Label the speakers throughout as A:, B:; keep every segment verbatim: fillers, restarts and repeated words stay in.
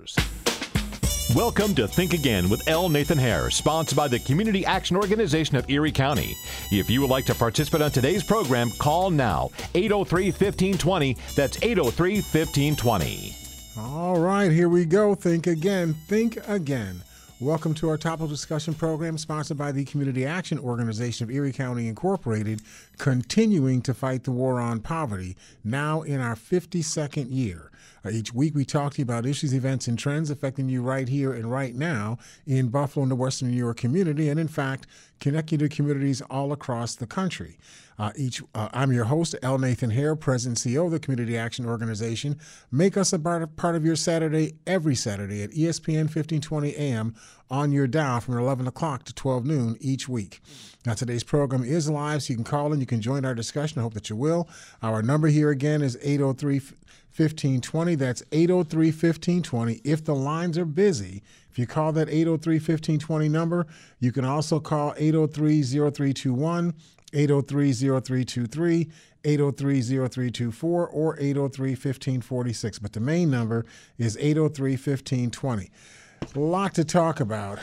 A: News. Welcome to Think Again with L. Nathan Hare, sponsored by the Community Action Organization of Erie County. If you would like to participate on today's program, call now, eight oh three, one five two zero. That's eight oh three, one five two zero.
B: All right, here we go. Think Again. Think Again. Welcome to our topical discussion program sponsored by the Community Action Organization of Erie County Incorporated, continuing to fight the war on poverty, now in our fifty-second year. Uh, each week we talk to you about issues, events, and trends affecting you right here and right now in Buffalo and the Western New York community, and in fact, connect you to communities all across the country. Uh, each, uh, I'm your host, L. Nathan Hare, President and C E O of the Community Action Organization. Make us a part of, part of your Saturday every Saturday at E S P N fifteen twenty A M on your dial from eleven o'clock to twelve noon each week. Now, today's program is live, so you can call in. You can join our discussion. I hope that you will. Our number here again is eight oh three, one five two zero. That's eight oh three, one five two zero. If the lines are busy, if you call that eight oh three, one five two zero number, you can also call eight oh three, oh three two one, eight oh three, oh three two three, eight oh three, oh three two four, or eight oh three, one five four six. But the main number is eight oh three, one five two zero. A lot to talk about.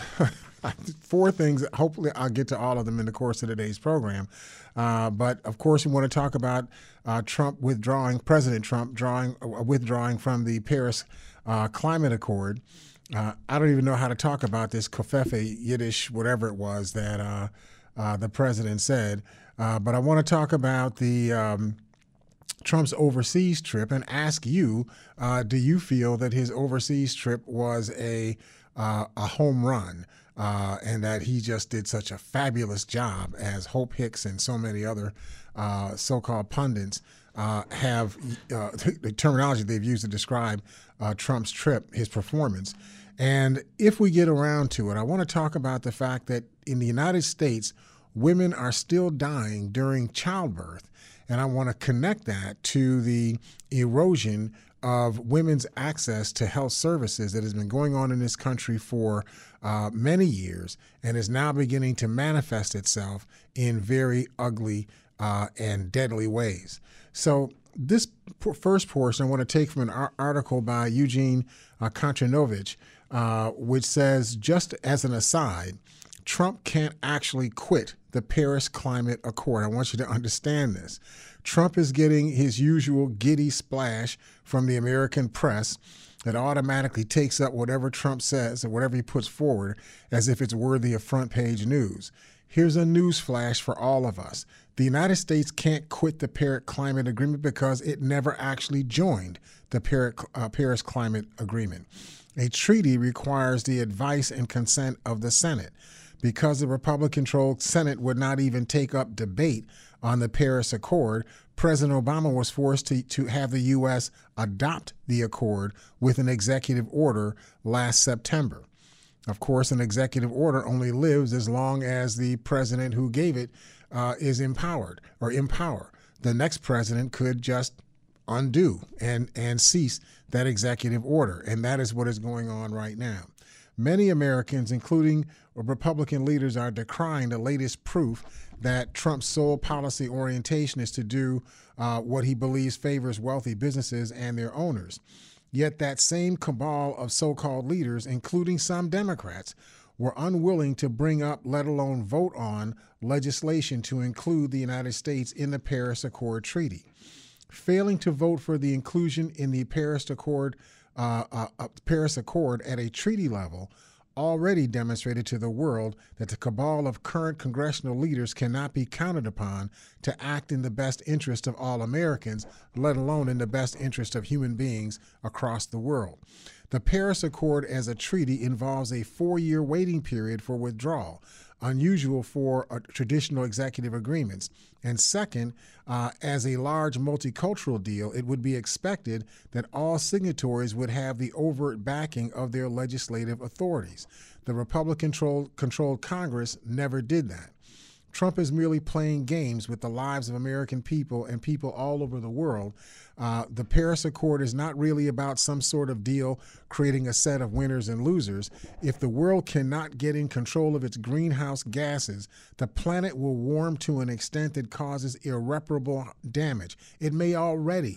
B: Four things. Hopefully, I'll get to all of them in the course of today's program. Uh, but of course, we want to talk about uh, Trump withdrawing, President Trump drawing, uh, withdrawing from the Paris uh, Climate Accord. Uh, I don't even know how to talk about this kofefe Yiddish, whatever it was that uh, uh, the president said. Uh, but I want to talk about the um, Trump's overseas trip and ask you: uh, do you feel that his overseas trip was a uh, a home run? Uh, and that he just did such a fabulous job, as Hope Hicks and so many other uh, so-called pundits uh, have uh, the terminology they've used to describe uh, Trump's trip, his performance. And if we get around to it, I want to talk about the fact that in the United States, women are still dying during childbirth. And I want to connect that to the erosion of women's access to health services that has been going on in this country for uh, many years and is now beginning to manifest itself in very ugly uh, and deadly ways. So this p- first portion I want to take from an ar- article by Eugene uh, Kontranovich, uh, which says, just as an aside, Trump can't actually quit the Paris Climate Accord. I want you to understand this. Trump is getting his usual giddy splash from the American press that automatically takes up whatever Trump says or whatever he puts forward as if it's worthy of front page news. Here's a news flash for all of us. The United States can't quit the Paris Climate Agreement because it never actually joined the Paris Climate Agreement. A treaty requires the advice and consent of the Senate. Because the Republican-controlled Senate would not even take up debate on the Paris Accord, President Obama was forced to, to have the U S adopt the accord with an executive order last September. Of course, an executive order only lives as long as the president who gave it uh, is empowered or in power. The next president could just undo and, and cease that executive order, and that is what is going on right now. Many Americans, including Republican leaders, are decrying the latest proof that Trump's sole policy orientation is to do uh, what he believes favors wealthy businesses and their owners. Yet that same cabal of so-called leaders, including some Democrats, were unwilling to bring up, let alone vote on, legislation to include the United States in the Paris Accord Treaty. Failing to vote for the inclusion in the Paris Accord Uh, uh, uh, Paris Accord at a treaty level already demonstrated to the world that the cabal of current congressional leaders cannot be counted upon to act in the best interest of all Americans, let alone in the best interest of human beings across the world. The Paris Accord as a treaty involves a four-year waiting period for withdrawal, unusual for uh, traditional executive agreements. And second, uh, as a large multicultural deal, it would be expected that all signatories would have the overt backing of their legislative authorities. The Republican-controlled Congress never did that. Trump is merely playing games with the lives of American people and people all over the world. Uh, the Paris Accord is not really about some sort of deal creating a set of winners and losers. If the world cannot get in control of its greenhouse gases, the planet will warm to an extent that causes irreparable damage. It may already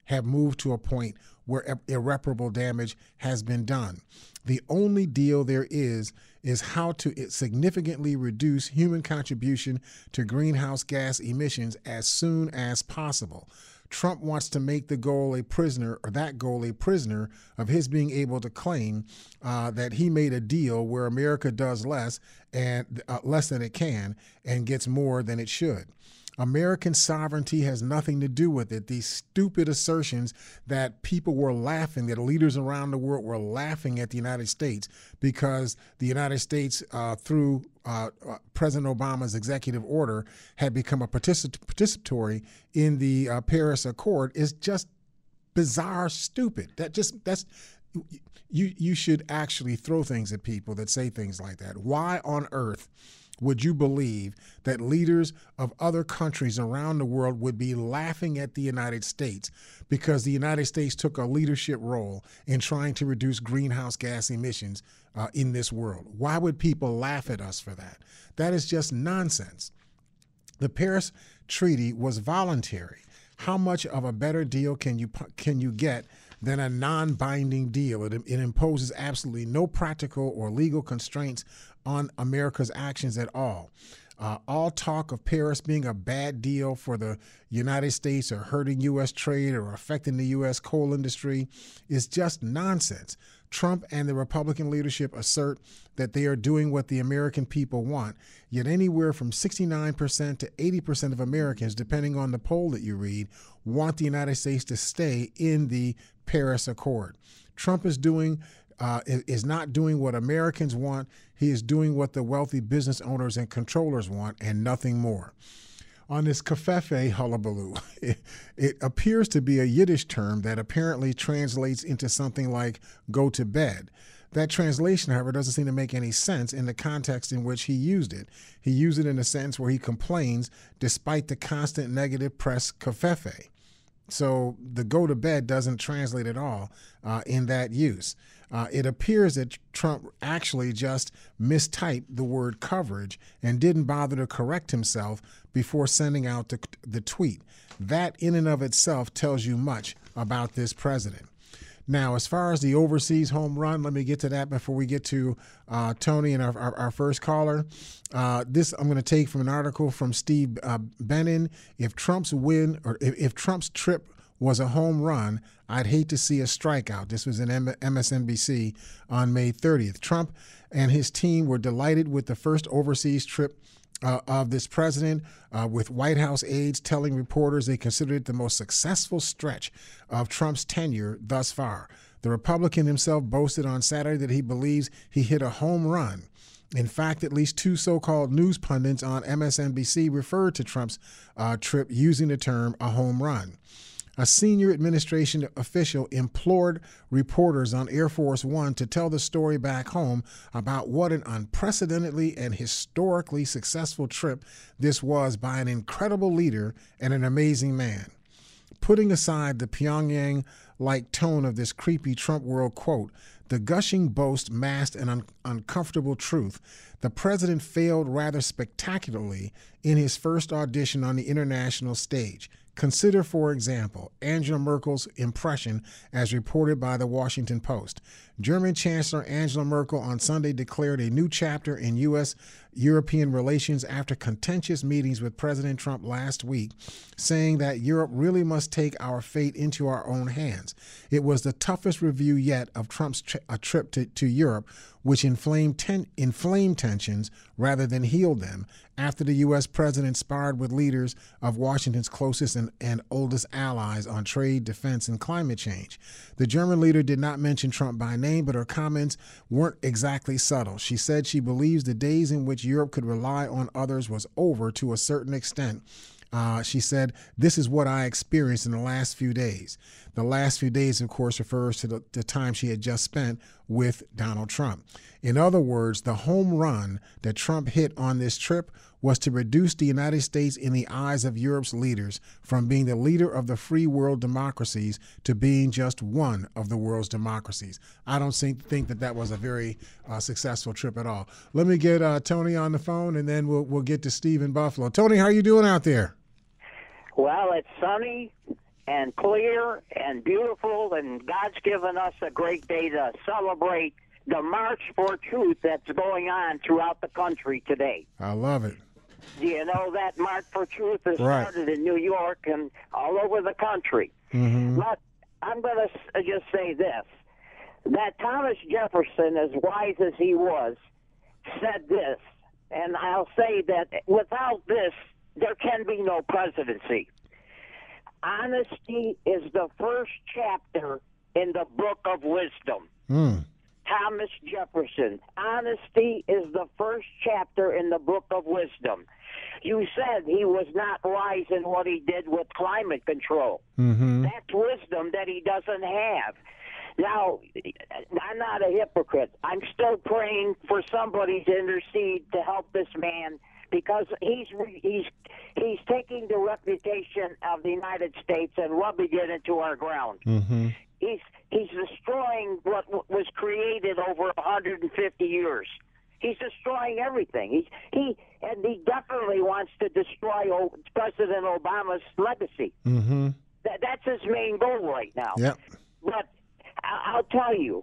B: have moved to a point where irreparable damage has been done. The only deal there is is how to significantly reduce human contribution to greenhouse gas emissions as soon as possible. Trump wants to make the goal a prisoner, or that goal a prisoner of his being able to claim uh, that he made a deal where America does less and uh, less than it can and gets more than it should. American sovereignty has nothing to do with it. These stupid assertions that people were laughing, that leaders around the world were laughing at the United States because the United States, uh, through uh, uh, President Obama's executive order, had become a particip- participatory in the uh, Paris Accord, is just bizarre, stupid. That just that's you. You should actually throw things at people that say things like that. Why on earth would you believe that leaders of other countries around the world would be laughing at the United States because the United States took a leadership role in trying to reduce greenhouse gas emissions uh, in this world? Why would people laugh at us for that? That is just nonsense. The Paris Treaty was voluntary. How much of a better deal can you can you get than a non-binding deal? It, it imposes absolutely no practical or legal constraints on America's actions at all. Uh, all talk of Paris being a bad deal for the United States or hurting U S trade or affecting the U S coal industry is just nonsense. Trump and the Republican leadership assert that they are doing what the American people want, yet anywhere from sixty-nine percent to eighty percent of Americans, depending on the poll that you read, want the United States to stay in the Paris Accord. Trump is doing uh, is not doing what Americans want. He is doing what the wealthy business owners and controllers want, and nothing more. On this kafefe hullabaloo, it, it appears to be a Yiddish term that apparently translates into something like go to bed. That translation, however, doesn't seem to make any sense in the context in which he used it. He used it in a sense where he complains despite the constant negative press kafefe. So the go to bed doesn't translate at all uh, in that use. Uh, it appears that Trump actually just mistyped the word coverage and didn't bother to correct himself before sending out the, the tweet. That in and of itself tells you much about this president. Now, as far as the overseas home run, let me get to that before we get to uh, Tony and our, our, our first caller. Uh, this I'm going to take from an article from Steve uh, Bannon. If Trump's win or if, if Trump's trip was a home run, I'd hate to see a strikeout. This was in M S N B C on May thirtieth. Trump and his team were delighted with the first overseas trip Uh, of this president, uh, with White House aides telling reporters they considered it the most successful stretch of Trump's tenure thus far. The Republican himself boasted on Saturday that he believes he hit a home run. In fact, at least two so-called news pundits on M S N B C referred to Trump's uh, trip using the term a home run. A senior administration official implored reporters on Air Force One to tell the story back home about what an unprecedentedly and historically successful trip this was by an incredible leader and an amazing man. Putting aside the Pyongyang-like tone of this creepy Trump world quote, the gushing boast masked an un- uncomfortable truth. The president failed rather spectacularly in his first audition on the international stage. Consider, for example, Angela Merkel's impression as reported by the Washington Post. German Chancellor Angela Merkel on Sunday declared a new chapter in U S European relations after contentious meetings with President Trump last week, saying that Europe really must take our fate into our own hands. It was the toughest review yet of Trump's tri- a trip to, to Europe, which inflamed, ten- inflamed tensions rather than healed them after the U S president sparred with leaders of Washington's closest and, and oldest allies on trade, defense, and climate change. The German leader did not mention Trump by name, but her comments weren't exactly subtle. She said she believes the days in which Europe could rely on others was over to a certain extent. Uh, she said, "This is what I experienced in the last few days." The last few days, of course, refers to the, the time she had just spent with Donald Trump. In other words, the home run that Trump hit on this trip was to reduce the United States in the eyes of Europe's leaders from being the leader of the free world democracies to being just one of the world's democracies. I don't think, think that that was a very uh, successful trip at all. Let me get uh, Tony on the phone, and then we'll, we'll get to Steve in Buffalo. Tony, how you doing out there?
C: Well, it's sunny and clear and beautiful, and God's given us a great day to celebrate the March for Truth that's going on throughout the country today.
B: I love it.
C: Do you know that March for Truth has
B: Right.
C: started in New York and all over the country?
B: Mm-hmm.
C: But I'm going to just say this, that Thomas Jefferson, as wise as he was, said this, and I'll say that without this, there can be no presidency. Honesty is the first chapter in the book of wisdom.
B: Mm.
C: Thomas Jefferson. Honesty is the first chapter in the book of wisdom. You said he was not wise in what he did with climate control.
B: Mm-hmm.
C: That's wisdom that he doesn't have. Now, I'm not a hypocrite. I'm still praying for somebody to intercede to help this man, because he's he's he's taking the reputation of the United States and rubbing it into our ground.
B: Mm-hmm.
C: He's he's destroying what w- was created over one hundred fifty years. He's destroying everything. He he and he definitely wants to destroy o- President Obama's legacy.
B: Mm-hmm.
C: That that's his main goal right now.
B: Yep.
C: But I- I'll tell you,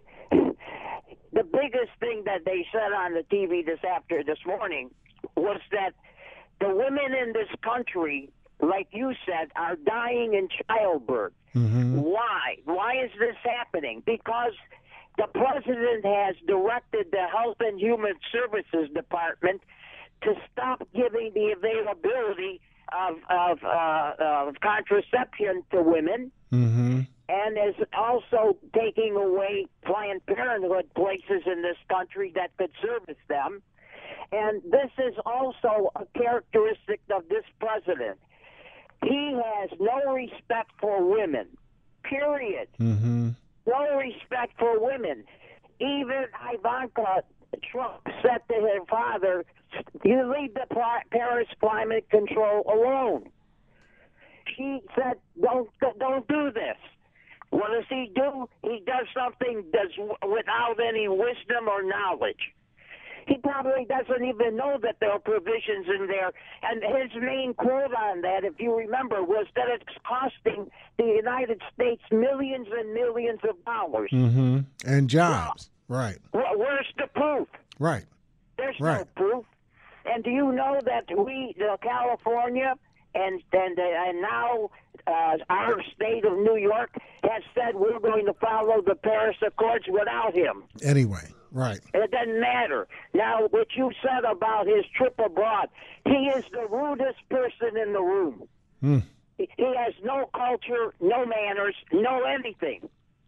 C: the biggest thing that they said on the T V this after this morning was that the women in this country, like you said, are dying in childbirth.
B: Mm-hmm.
C: Why? Why is this happening? Because the president has directed the Health and Human Services Department to stop giving the availability of of, uh, of contraception to women,
B: Mm-hmm.
C: and is also taking away Planned Parenthood places in this country that could service them. And this is also a characteristic of this president. He has no respect for women, period.
B: Mm-hmm.
C: No respect for women. Even Ivanka Trump said to her father, you leave the Paris climate control alone. She said, don't, don't do this. What does he do? He does something that's without any wisdom or knowledge. He probably doesn't even know that there are provisions in there. And his main quote on that, if you remember, was that it's costing the United States millions and millions of dollars.
B: Mm-hmm. And jobs. Well, right.
C: Wh- where's the proof?
B: Right.
C: There's
B: Right.
C: no proof. And do you know that we, uh, California, and and uh, and now uh, our state of New York has said we're going to follow the Paris Accords without him.
B: Anyway, right.
C: It doesn't matter. Now, what you said about his trip abroad, he is the rudest person in the room.
B: Mm.
C: He, he has no culture, no manners, no anything.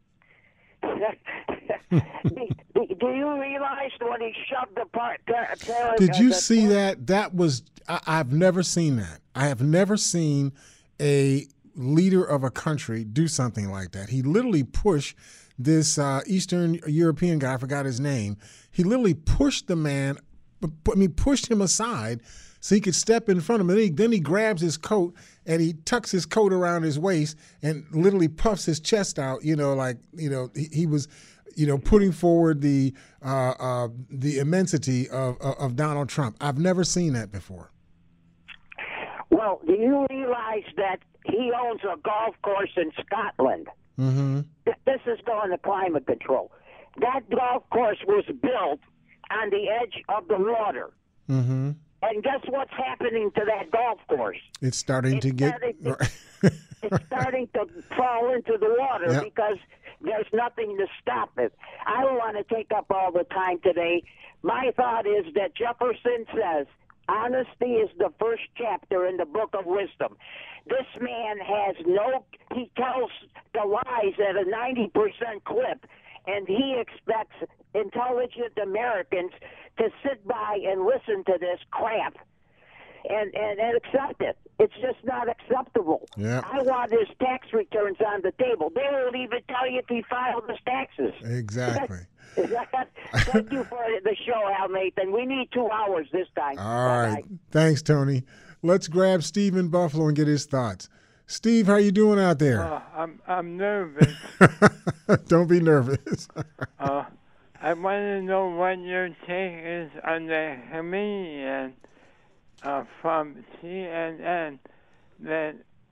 C: do, do, do you realize when he shoved the part? Par, par,
B: Did you
C: the,
B: see that? That was, I, I've never seen that. I have never seen a leader of a country do something like that. He literally pushed this uh, Eastern European guy, I forgot his name. He literally pushed the man, I mean, pushed him aside so he could step in front of him. Then he, then he grabs his coat and he tucks his coat around his waist and literally puffs his chest out, you know, like, you know, he, he was, you know, putting forward the uh, uh, the immensity of, of, of Donald Trump. I've never seen that before.
C: Well, do you realize that he owns a golf course in Scotland?
B: Mm-hmm.
C: Th- This is going to climate control. That golf course was built on the edge of the water.
B: Mm-hmm.
C: And guess what's happening to that golf course?
B: It's starting
C: It's
B: to get.
C: starting to- It's starting to fall into the water
B: Yep.
C: because there's nothing to stop it. I don't want to take up all the time today. My thought is that Jefferson says honesty is the first chapter in the book of wisdom. This man has no, he tells the lies at a ninety percent clip, and he expects intelligent Americans to sit by and listen to this crap and, and, and accept it. It's just not acceptable.
B: Yeah.
C: I want his tax returns on the table. They won't even tell you if he filed his taxes.
B: Exactly.
C: Thank you for the show, Al Nathan. We need two hours this time.
B: All right.
C: Bye-bye.
B: Thanks, Tony. Let's grab Steve in Buffalo and get his thoughts. Steve, how you doing out there?
D: Uh, I'm I'm nervous.
B: Don't be nervous.
D: uh, I want to know what your take is on the comedian uh, from C N N that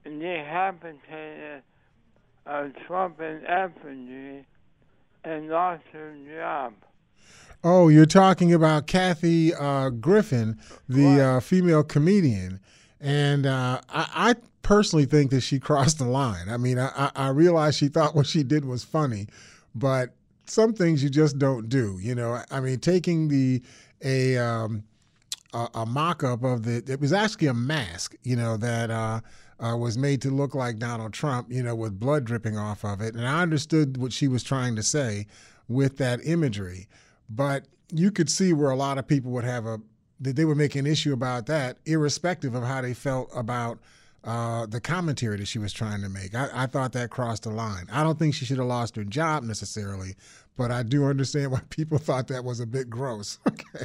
D: decapitated a Trump in effigy and lost her job.
B: Oh, you're talking about Kathy uh, Griffin, the uh, female comedian. And uh, I, I personally think that she crossed the line. I mean, I, I realize she thought what she did was funny, but some things you just don't do. You know, I mean, taking the a um, a, a mock-up of the, it was actually a mask, you know, that uh, uh, was made to look like Donald Trump, you know, with blood dripping off of it. And I understood what she was trying to say with that imagery. But you could see where a lot of people would have a, that they would make an issue about that, irrespective of how they felt about uh, the commentary that she was trying to make. I, I thought that crossed the line. I don't think she should have lost her job necessarily, but I do understand why people thought that was a bit gross. Okay.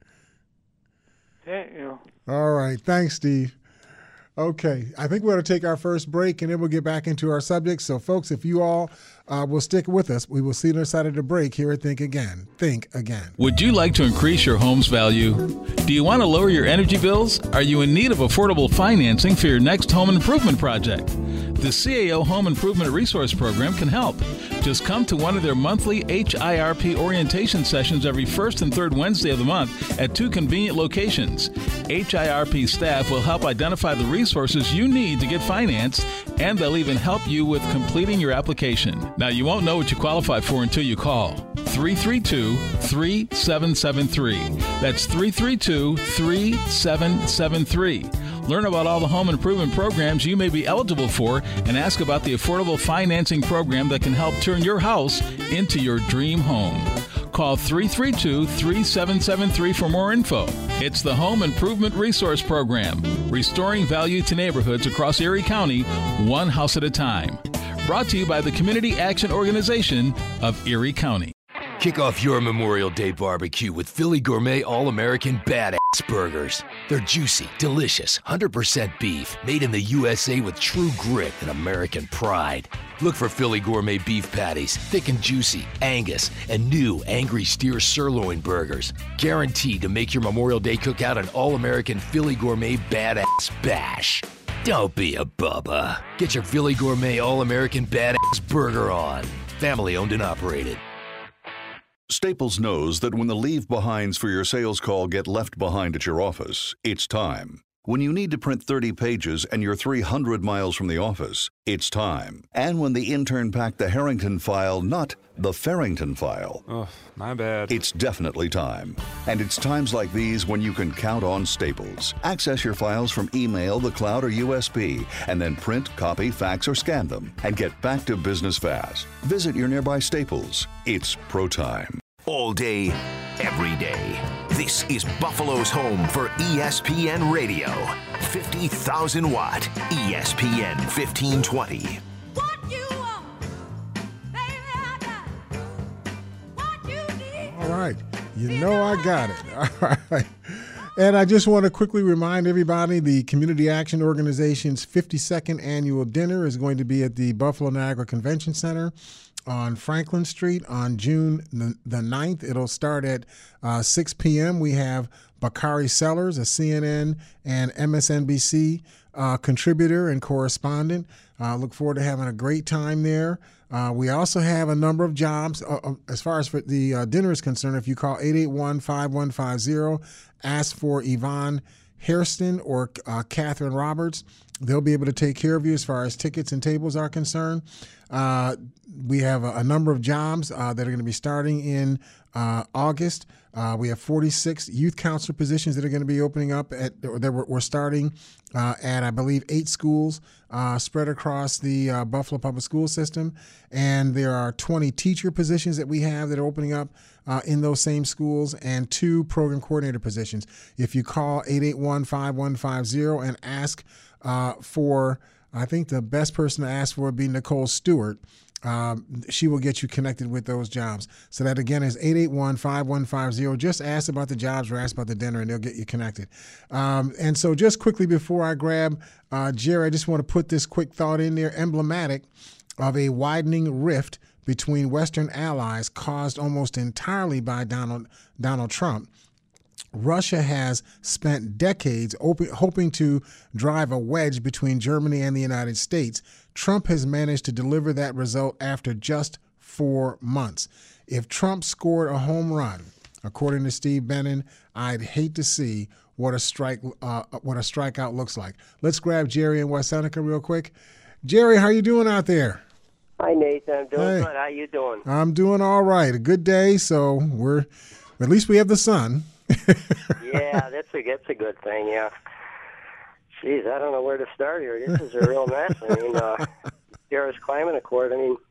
D: Thank you.
B: All right. Thanks, Steve. Okay, I think we're going to take our first break, and then we'll get back into our subject. So, folks, if you all uh, will stick with us, we will see you on the other side of the break here at Think Again. Think Again.
E: Would you like to increase your home's value? Do you want to lower your energy bills? Are you in need of affordable financing for your next home improvement project? The C A O Home Improvement Resource Program can help. Just come to one of their monthly H I R P orientation sessions every first and third Wednesday of the month at two convenient locations. H I R P staff will help identify the resources you need to get financed, and they'll even help you with completing your application. Now, you won't know what you qualify for until you call three three two, three seven seven three. That's three three two, three seven seven three. Learn about all the home improvement programs you may be eligible for and ask about the affordable financing program that can help turn your house into your dream home. Call three three two, three seven seven three for more info. It's the Home Improvement Resource Program, restoring value to neighborhoods across Erie County, one house at a time. Brought to you by the Community Action Organization of Erie County.
F: Kick off your Memorial Day barbecue with Philly Gourmet All-American Badass Burgers. They're juicy, delicious, one hundred percent beef, made in the U S A with true grit and American pride. Look for Philly Gourmet beef patties, thick and juicy, Angus, and new Angry Steer Sirloin Burgers. Guaranteed to make your Memorial Day cookout an All-American Philly Gourmet Badass Bash. Don't be a bubba. Get your Philly Gourmet All-American Badass Burger on. Family owned and operated.
G: Staples knows that when the leave-behinds for your sales call get left behind at your office, it's time. When you need to print thirty pages and you're three hundred miles from the office, it's time. And when the intern packed the Harrington file, not the Farrington file.
H: Oh, my bad.
G: It's definitely time. And it's times like these when you can count on Staples. Access your files from email, the cloud, or U S B, and then print, copy, fax, or scan them, and get back to business fast. Visit your nearby Staples. It's pro time.
I: All day, every day. This is Buffalo's home for E S P N Radio. fifty thousand watt E S P N fifteen twenty.
J: What you want, baby, I got it. What you need.
B: All right. You know I got it. All right. And I just want to quickly remind everybody the Community Action Organization's fifty-second annual dinner is going to be at the Buffalo Niagara Convention Center on Franklin Street on June the ninth. It'll start at uh, six p.m. We have Bakari Sellers, a C N N and M S N B C uh, contributor and correspondent. Uh, look forward to having a great time there. Uh, we also have a number of jobs. Uh, as far as for the uh, dinner is concerned, if you call eight eight one, five one five zero, ask for Yvonne Hairston or uh, Catherine Roberts. They'll be able to take care of you as far as tickets and tables are concerned. Uh, we have a, a number of jobs uh, that are going to be starting in uh, August. Uh, we have forty-six youth counselor positions that are going to be opening up at, or that we're, we're starting uh, at, I believe, eight schools uh, spread across the uh, Buffalo Public School System. And there are twenty teacher positions that we have that are opening up uh, in those same schools, and two program coordinator positions. If you call eight eight one, five one five zero and ask uh, for, I think the best person to ask for would be Nicole Stewart. Um, she will get you connected with those jobs. So that, again, is eight eight one, five one five zero. Just ask about the jobs or ask about the dinner, and they'll get you connected. Um, and so just quickly before I grab uh, Jerry, I just want to put this quick thought in there, emblematic of a widening rift between Western allies caused almost entirely by Donald, Donald Trump. Russia has spent decades op- hoping to drive a wedge between Germany and the United States. Trump has managed to deliver that result after just four months. If Trump scored a home run, according to Steve Bannon, I'd hate to see what a strike, uh, what a strikeout looks like. Let's grab Jerry in West Seneca real quick. Jerry, how you doing out there?
H: Hi, Nathan. I'm doing
B: Hey.
H: good. How you doing?
B: I'm doing all right. A good day, so we're at least we have the sun.
H: Yeah, that's a that's a good thing. Yeah. Jeez, I don't know where to start here. This is a real mess. I mean, uh, Paris Climate Accord. I mean,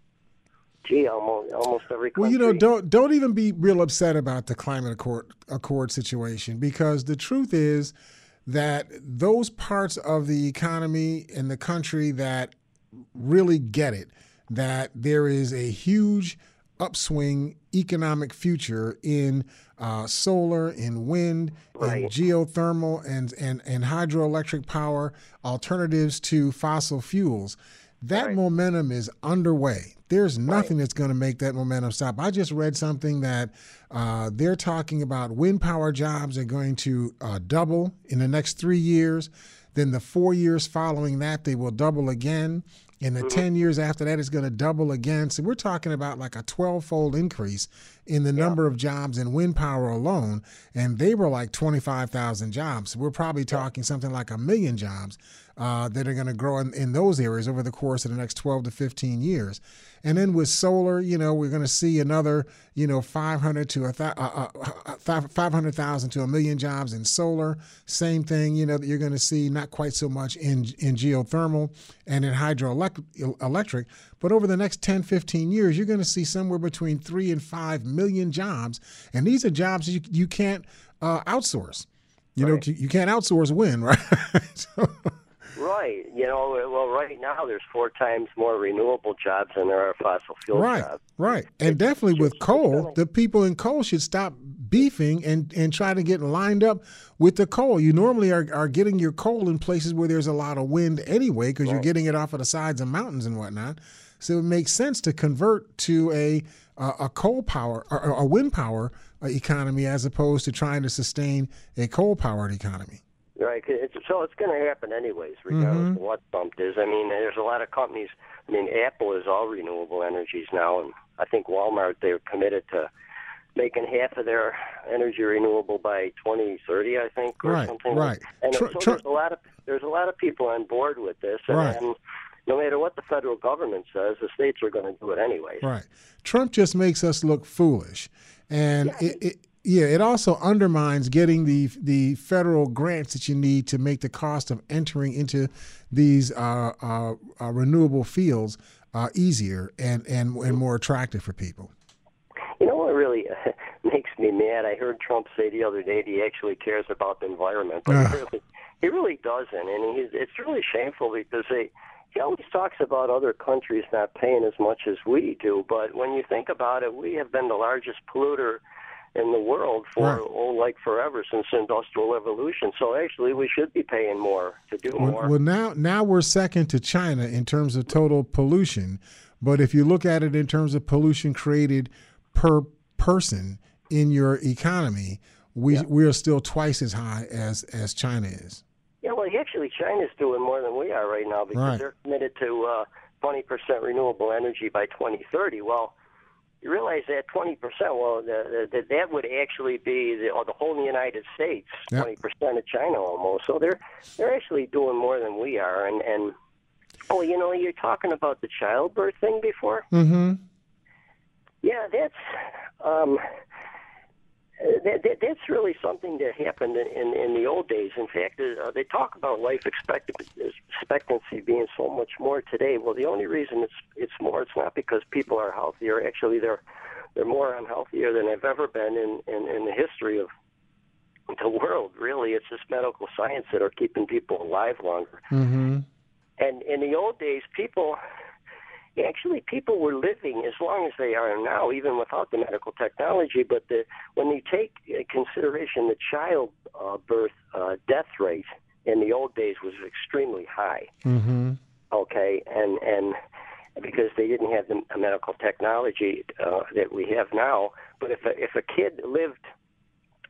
H: gee, almost almost every country.
B: Well, you know, don't don't even be real upset about the climate accord accord situation, because the truth is that those parts of the economy in the country that really get it, that there is a huge upswing economic future in uh, solar, in wind,
H: Right.
B: in geothermal, and, and, and hydroelectric power, alternatives to fossil fuels. That
H: Right.
B: momentum is underway. There's nothing that's going to make that momentum stop. I just read something that uh, they're talking about wind power jobs are going to uh, double in the next three years. Then the four years following that, they will double again. In the
H: Mm-hmm.
B: ten years after that, it's going to double again. So we're talking about like a twelve-fold increase in the number of jobs in wind power alone. And they were like twenty-five thousand jobs. So we're probably talking something like a million jobs uh, that are going to grow in, in those areas over the course of the next twelve to fifteen years. And then with solar, you know, we're going to see another, you know, five hundred to a th- uh, uh, five hundred thousand to a million jobs in solar. Same thing, you know, that you're going to see not quite so much in in geothermal and in hydroelectric. But over the next ten, fifteen years, you're going to see somewhere between three and five million jobs. And these are jobs you, you can't uh, outsource. You
H: Right.
B: know, you can't outsource wind, right? So,
H: Right. You know, well, right now there's four times more renewable jobs than there are fossil fuel
B: right,
H: jobs.
B: right. And definitely with coal, the people in coal should stop beefing and, and try to get lined up with the coal. You normally are, are getting your coal in places where there's a lot of wind anyway, because you're getting it off of the sides of mountains and whatnot. So it makes sense to convert to a a, a coal power or a wind power uh, economy as opposed to trying to sustain a coal powered economy.
H: Right. 'Cause It's, so it's going to happen anyways, regardless
B: Mm-hmm.
H: of what Trump is. I mean, there's a lot of companies. I mean, Apple is all renewable energies now, and I think Walmart, they're committed to making half of their energy renewable by twenty thirty, I think, or
B: Right,
H: something.
B: right.
H: And
B: Tr-
H: so
B: tr-
H: there's a lot of there's a lot of people on board with this, and,
B: Right.
H: and no matter what the federal government says, the states are going to do it anyways.
B: Right. Trump just makes us look foolish. And it, it yeah, it also undermines getting the the federal grants that you need to make the cost of entering into these uh, uh, uh, renewable fields uh, easier and, and, and more attractive for people.
H: You know what really makes me mad? I heard Trump say the other day that he actually cares about the environment, but he, really, he really doesn't. And he's, it's really shameful because they, he always talks about other countries not paying as much as we do. But when you think about it, we have been the largest polluter in the world for,
B: Right.
H: oh, like forever, since the Industrial Revolution. So actually, we should be paying more to do
B: Well,
H: more.
B: well, now now we're second to China in terms of total pollution. But if you look at it in terms of pollution created per person in your economy, we we are still twice as high as as China is.
H: Yeah, well, actually, China's doing more than we are right now because
B: Right.
H: they're committed to uh, twenty percent renewable energy by twenty thirty. Well, you realize that twenty percent, well, the, the, that would actually be the, or the whole United States,
B: Yep.
H: twenty percent of China almost. So they're they're actually doing more than we are. And, and oh, you know, you're talking about the childbirth thing before?
B: Mm-hmm.
H: Yeah, that's um, that, that, that's really something that happened in, in, in the old days. In fact, uh, they talk about life expectancy, expectancy being so much more today. Well, the only reason it's it's more, it's not because people are healthier. Actually, they're they're more unhealthier than they've ever been in, in, in the history of the world. Really, it's just medical science that are keeping people alive longer.
B: Mm-hmm.
H: And in the old days, people. Actually, people were living as long as they are now, even without the medical technology. But the, when you take into consideration the child uh, birth uh, death rate in the old days was extremely high.
B: Mm-hmm.
H: Okay, and and because they didn't have the medical technology uh, that we have now. But if a, if a kid lived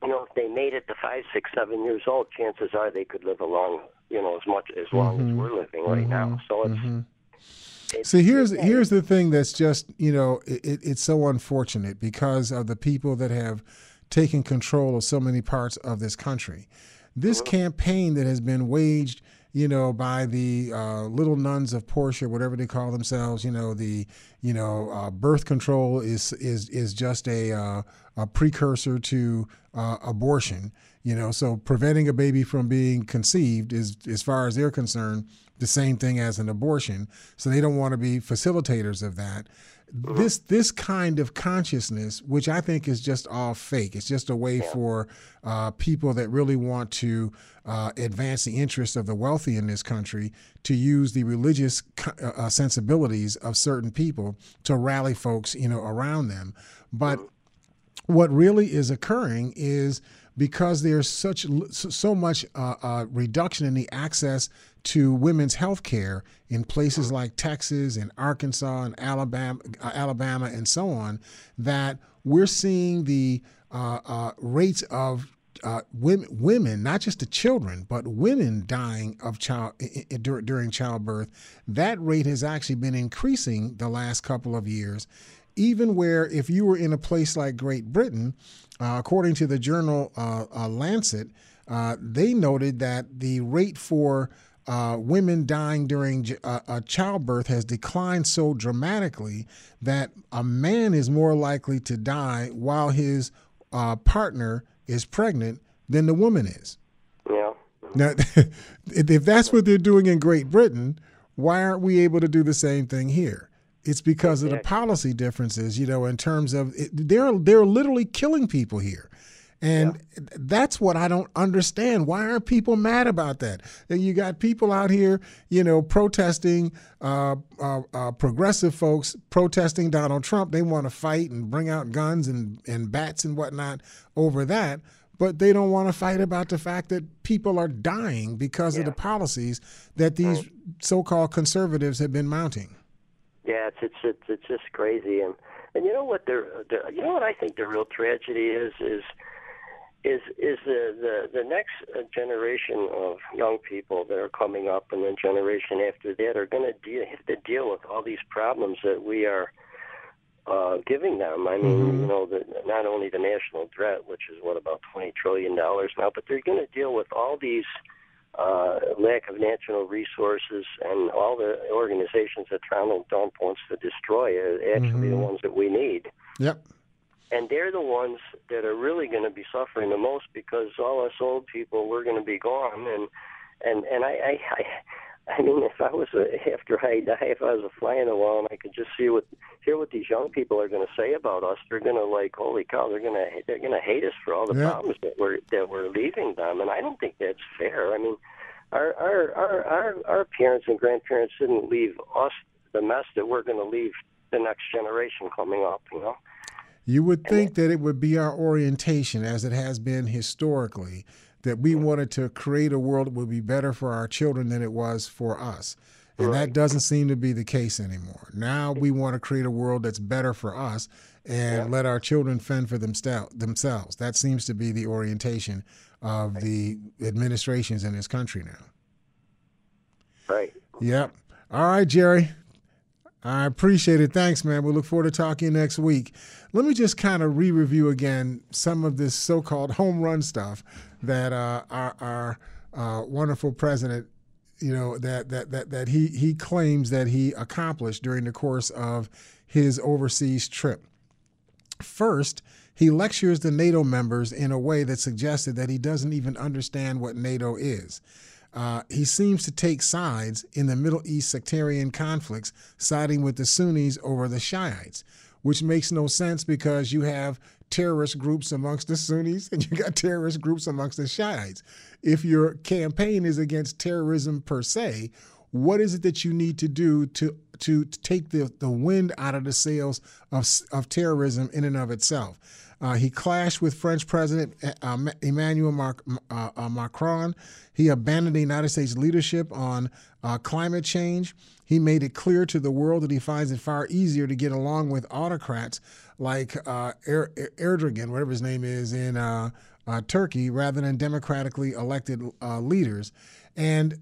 H: you know, if they made it to five, six, seven years old, chances are they could live along, you know, as much as long
B: Mm-hmm.
H: as we're living right now. So it's.
B: Mm-hmm.
H: it's
B: See, here's
H: it's-
B: here's the thing that's just, you know, it, it's so unfortunate because of the people that have taken control of so many parts of this country. This campaign that has been waged, you know, by the uh, little nuns of Portia, whatever they call themselves, you know, the, you know, uh, birth control is is is just a uh, a precursor to uh, abortion. You know, so preventing a baby from being conceived is, as far as they're concerned, the same thing as an abortion. So they don't want to be facilitators of that. This this kind of consciousness, which I think is just all fake, it's just a way for uh, people that really want to uh, advance the interests of the wealthy in this country to use the religious uh, sensibilities of certain people to rally folks, you know, around them. But what really is occurring is because there's such so much uh, uh, reduction in the access to women's health care in places like Texas and Arkansas and Alabama, uh, Alabama and so on, that we're seeing the uh, uh, rates of uh, women, women, not just the children, but women dying of child I- I- dur- during childbirth. That rate has actually been increasing the last couple of years. Even where if you were in a place like Great Britain, uh, according to the journal uh, uh, Lancet, uh, they noted that the rate for uh, women dying during uh, uh, childbirth has declined so dramatically that a man is more likely to die while his uh, partner is pregnant than the woman is.
H: Yeah.
B: Now, if that's what they're doing in Great Britain, why aren't we able to do the same thing here? It's because of the policy differences, you know, in terms of it, they're they're literally killing people here. And yeah. that's what I don't understand. Why aren't people mad about that? You got people out here, you know, protesting, uh, uh, uh, progressive folks protesting Donald Trump. They want to fight and bring out guns and, and bats and whatnot over that. But they don't want to fight about the fact that people are dying because yeah. of the policies that these right. so-called conservatives have been mounting.
H: Yeah, it's it's it's, it's just crazy, and and you know what the you know what I think the real tragedy is is is is the the, the next generation of young people that are coming up, and the generation after that are going to de- have to deal with all these problems that we are uh, giving them. I mean, mm-hmm. you know, the, not only the national debt, which is what about twenty trillion dollars now, but they're going to deal with all these. Uh, lack of natural resources and all the organizations that Donald Trump wants to destroy are actually mm-hmm. the ones that we need.
B: Yep.
H: And they're the ones that are really going to be suffering the most because all us old people, we're going to be gone. And and and I I, I, I mean, if I was a, after I die, if I was a fly in the wall, and I could just see what hear what these young people are going to say about us, they're going to like, holy cow, they're going to they're going to hate us for all the yeah. problems that we're that we're leaving them. And I don't think that's fair. I mean, our our our our, our parents and grandparents didn't leave us the mess that we're going to leave the next generation coming up. You know.
B: You would think that it would be our orientation, as it has been historically, that we wanted to create a world that would be better for our children than it was for us. And right. that doesn't seem to be the case anymore. Now we want to create a world that's better for us and yeah. let our children fend for themselves. That seems to be the orientation of the administrations in this country now.
H: Right.
B: Yep. All right, Jerry. I appreciate it. Thanks, man. We look forward to talking next week. Let me just kind of re-review again some of this so-called home run stuff that uh, our, our uh, wonderful president, you know, that that that that he he claims that he accomplished during the course of his overseas trip. First, he lectures the NATO members in a way that suggested that he doesn't even understand what NATO is. Uh, he seems to take sides in the Middle East sectarian conflicts, siding with the Sunnis over the Shiites, which makes no sense because you have terrorist groups amongst the Sunnis and you got terrorist groups amongst the Shiites. If your campaign is against terrorism per se, what is it that you need to do to to take the, the wind out of the sails of, of terrorism in and of itself. Uh, he clashed with French President uh, Emmanuel Mar- uh, uh, Macron. He abandoned the United States leadership on uh, climate change. He made it clear to the world that he finds it far easier to get along with autocrats like uh, er- Erdogan, whatever his name is, in uh, uh, Turkey, rather than democratically elected uh, leaders. And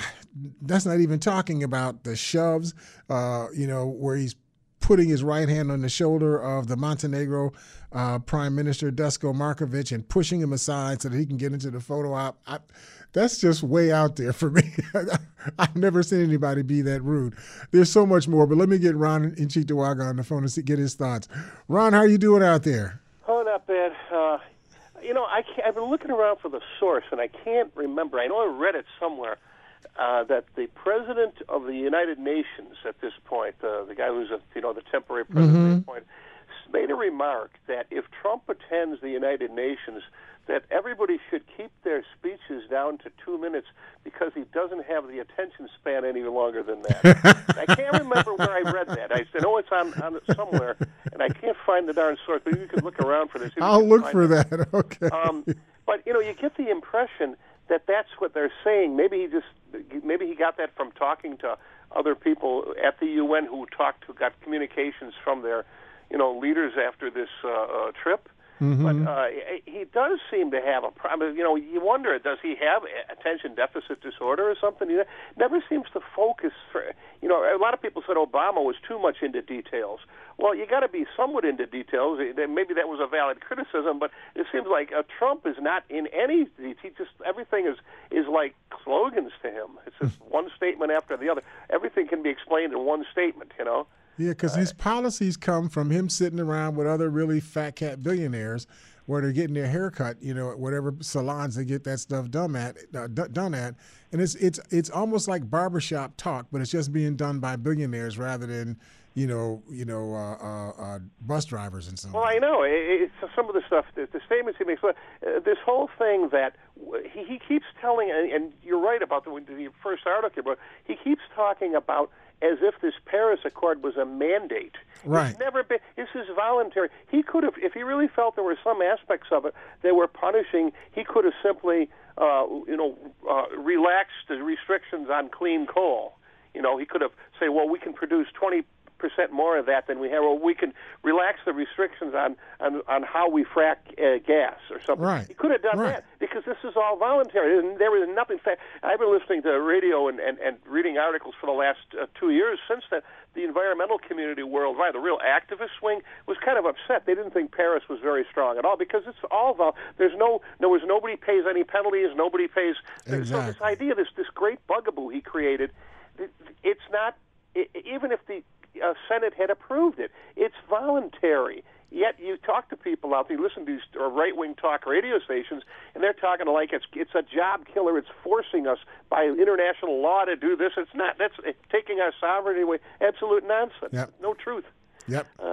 B: that's not even talking about the shoves, uh, you know, where he's putting his right hand on the shoulder of the Montenegro uh, Prime Minister Duško Marković and pushing him aside so that he can get into the photo op. I, that's just way out there for me. I've never seen anybody be that rude. There's so much more, but let me get Ron in Cheektowaga on the phone to see, get his thoughts. Ron, how are you doing out there?
K: Oh, not bad. Uh, you know, I can't, I've been looking around for the source, and I can't remember. I know I read it somewhere. Uh, that the president of the United Nations at this point, uh, the guy who's a, you know the temporary president
B: Mm-hmm.
K: at this point, made a remark that if Trump attends the United Nations, that everybody should keep their speeches down to two minutes because he doesn't have the attention span any longer than that. I can't remember where I read that. I know it's on, on somewhere, and I can't find the darn source. But you can look around for this.
B: I'll look for it. that. Okay.
K: Um, but you know, you get the impression that that's what they're saying. Maybe he just, maybe he got that from talking to other people at the U N who talked, who got communications from their, you know, leaders after this uh, uh, trip.
B: Mm-hmm.
K: But uh, he does seem to have a problem. You know, you wonder, does he have attention deficit disorder or something? He never seems to focus. For, you know, a lot of people said Obama was too much into details. Well, you got to be somewhat into details. Maybe that was a valid criticism, but it seems like uh, Trump is not in any. He just everything is is like slogans to him. It's just one statement after the other. Everything can be explained in one statement. You know.
B: Yeah, because his policies come from him sitting around with other really fat cat billionaires where they're getting their hair cut, you know, at whatever salons they get that stuff done at, uh, d- done at. And it's it's it's almost like barbershop talk, but it's just being done by billionaires rather than, you know, you know, uh, uh, uh, bus drivers and so on.
K: Well, I know. It's some of the stuff, the, the statements he makes. Uh, this whole thing that he, he keeps telling, and, and you're right about the, the first article, but he keeps talking about as if this Paris Accord was a mandate.
B: Right.
K: It's never been. This is voluntary. He could have, if he really felt there were some aspects of it that were punishing, he could have simply, uh, you know, uh, relaxed the restrictions on clean coal. You know, he could have say, well, we can produce twenty percent more of that than we have, or we can relax the restrictions on on, on how we frack uh, gas or something.
B: Right.
K: He could have done
B: right.
K: that because this is all voluntary. And there was nothing. Fa- I've been listening to radio and, and, and reading articles for the last uh, two years since then. The environmental community worldwide, the real activist wing, was kind of upset. They didn't think Paris was very strong at all because it's all vol- there's no there was nobody pays any penalties, nobody pays.
B: Exactly.
K: So this idea, this this great bugaboo he created, it, it's not it, even if the Uh, Senate had approved it. It's voluntary. Yet you talk to people out there, you listen to these uh, right-wing talk radio stations, and they're talking like it's it's a job killer. It's forcing us by international law to do this. It's not. That's it's taking our sovereignty away. Absolute nonsense.
B: Yep.
K: No truth.
B: Yep.
K: Uh,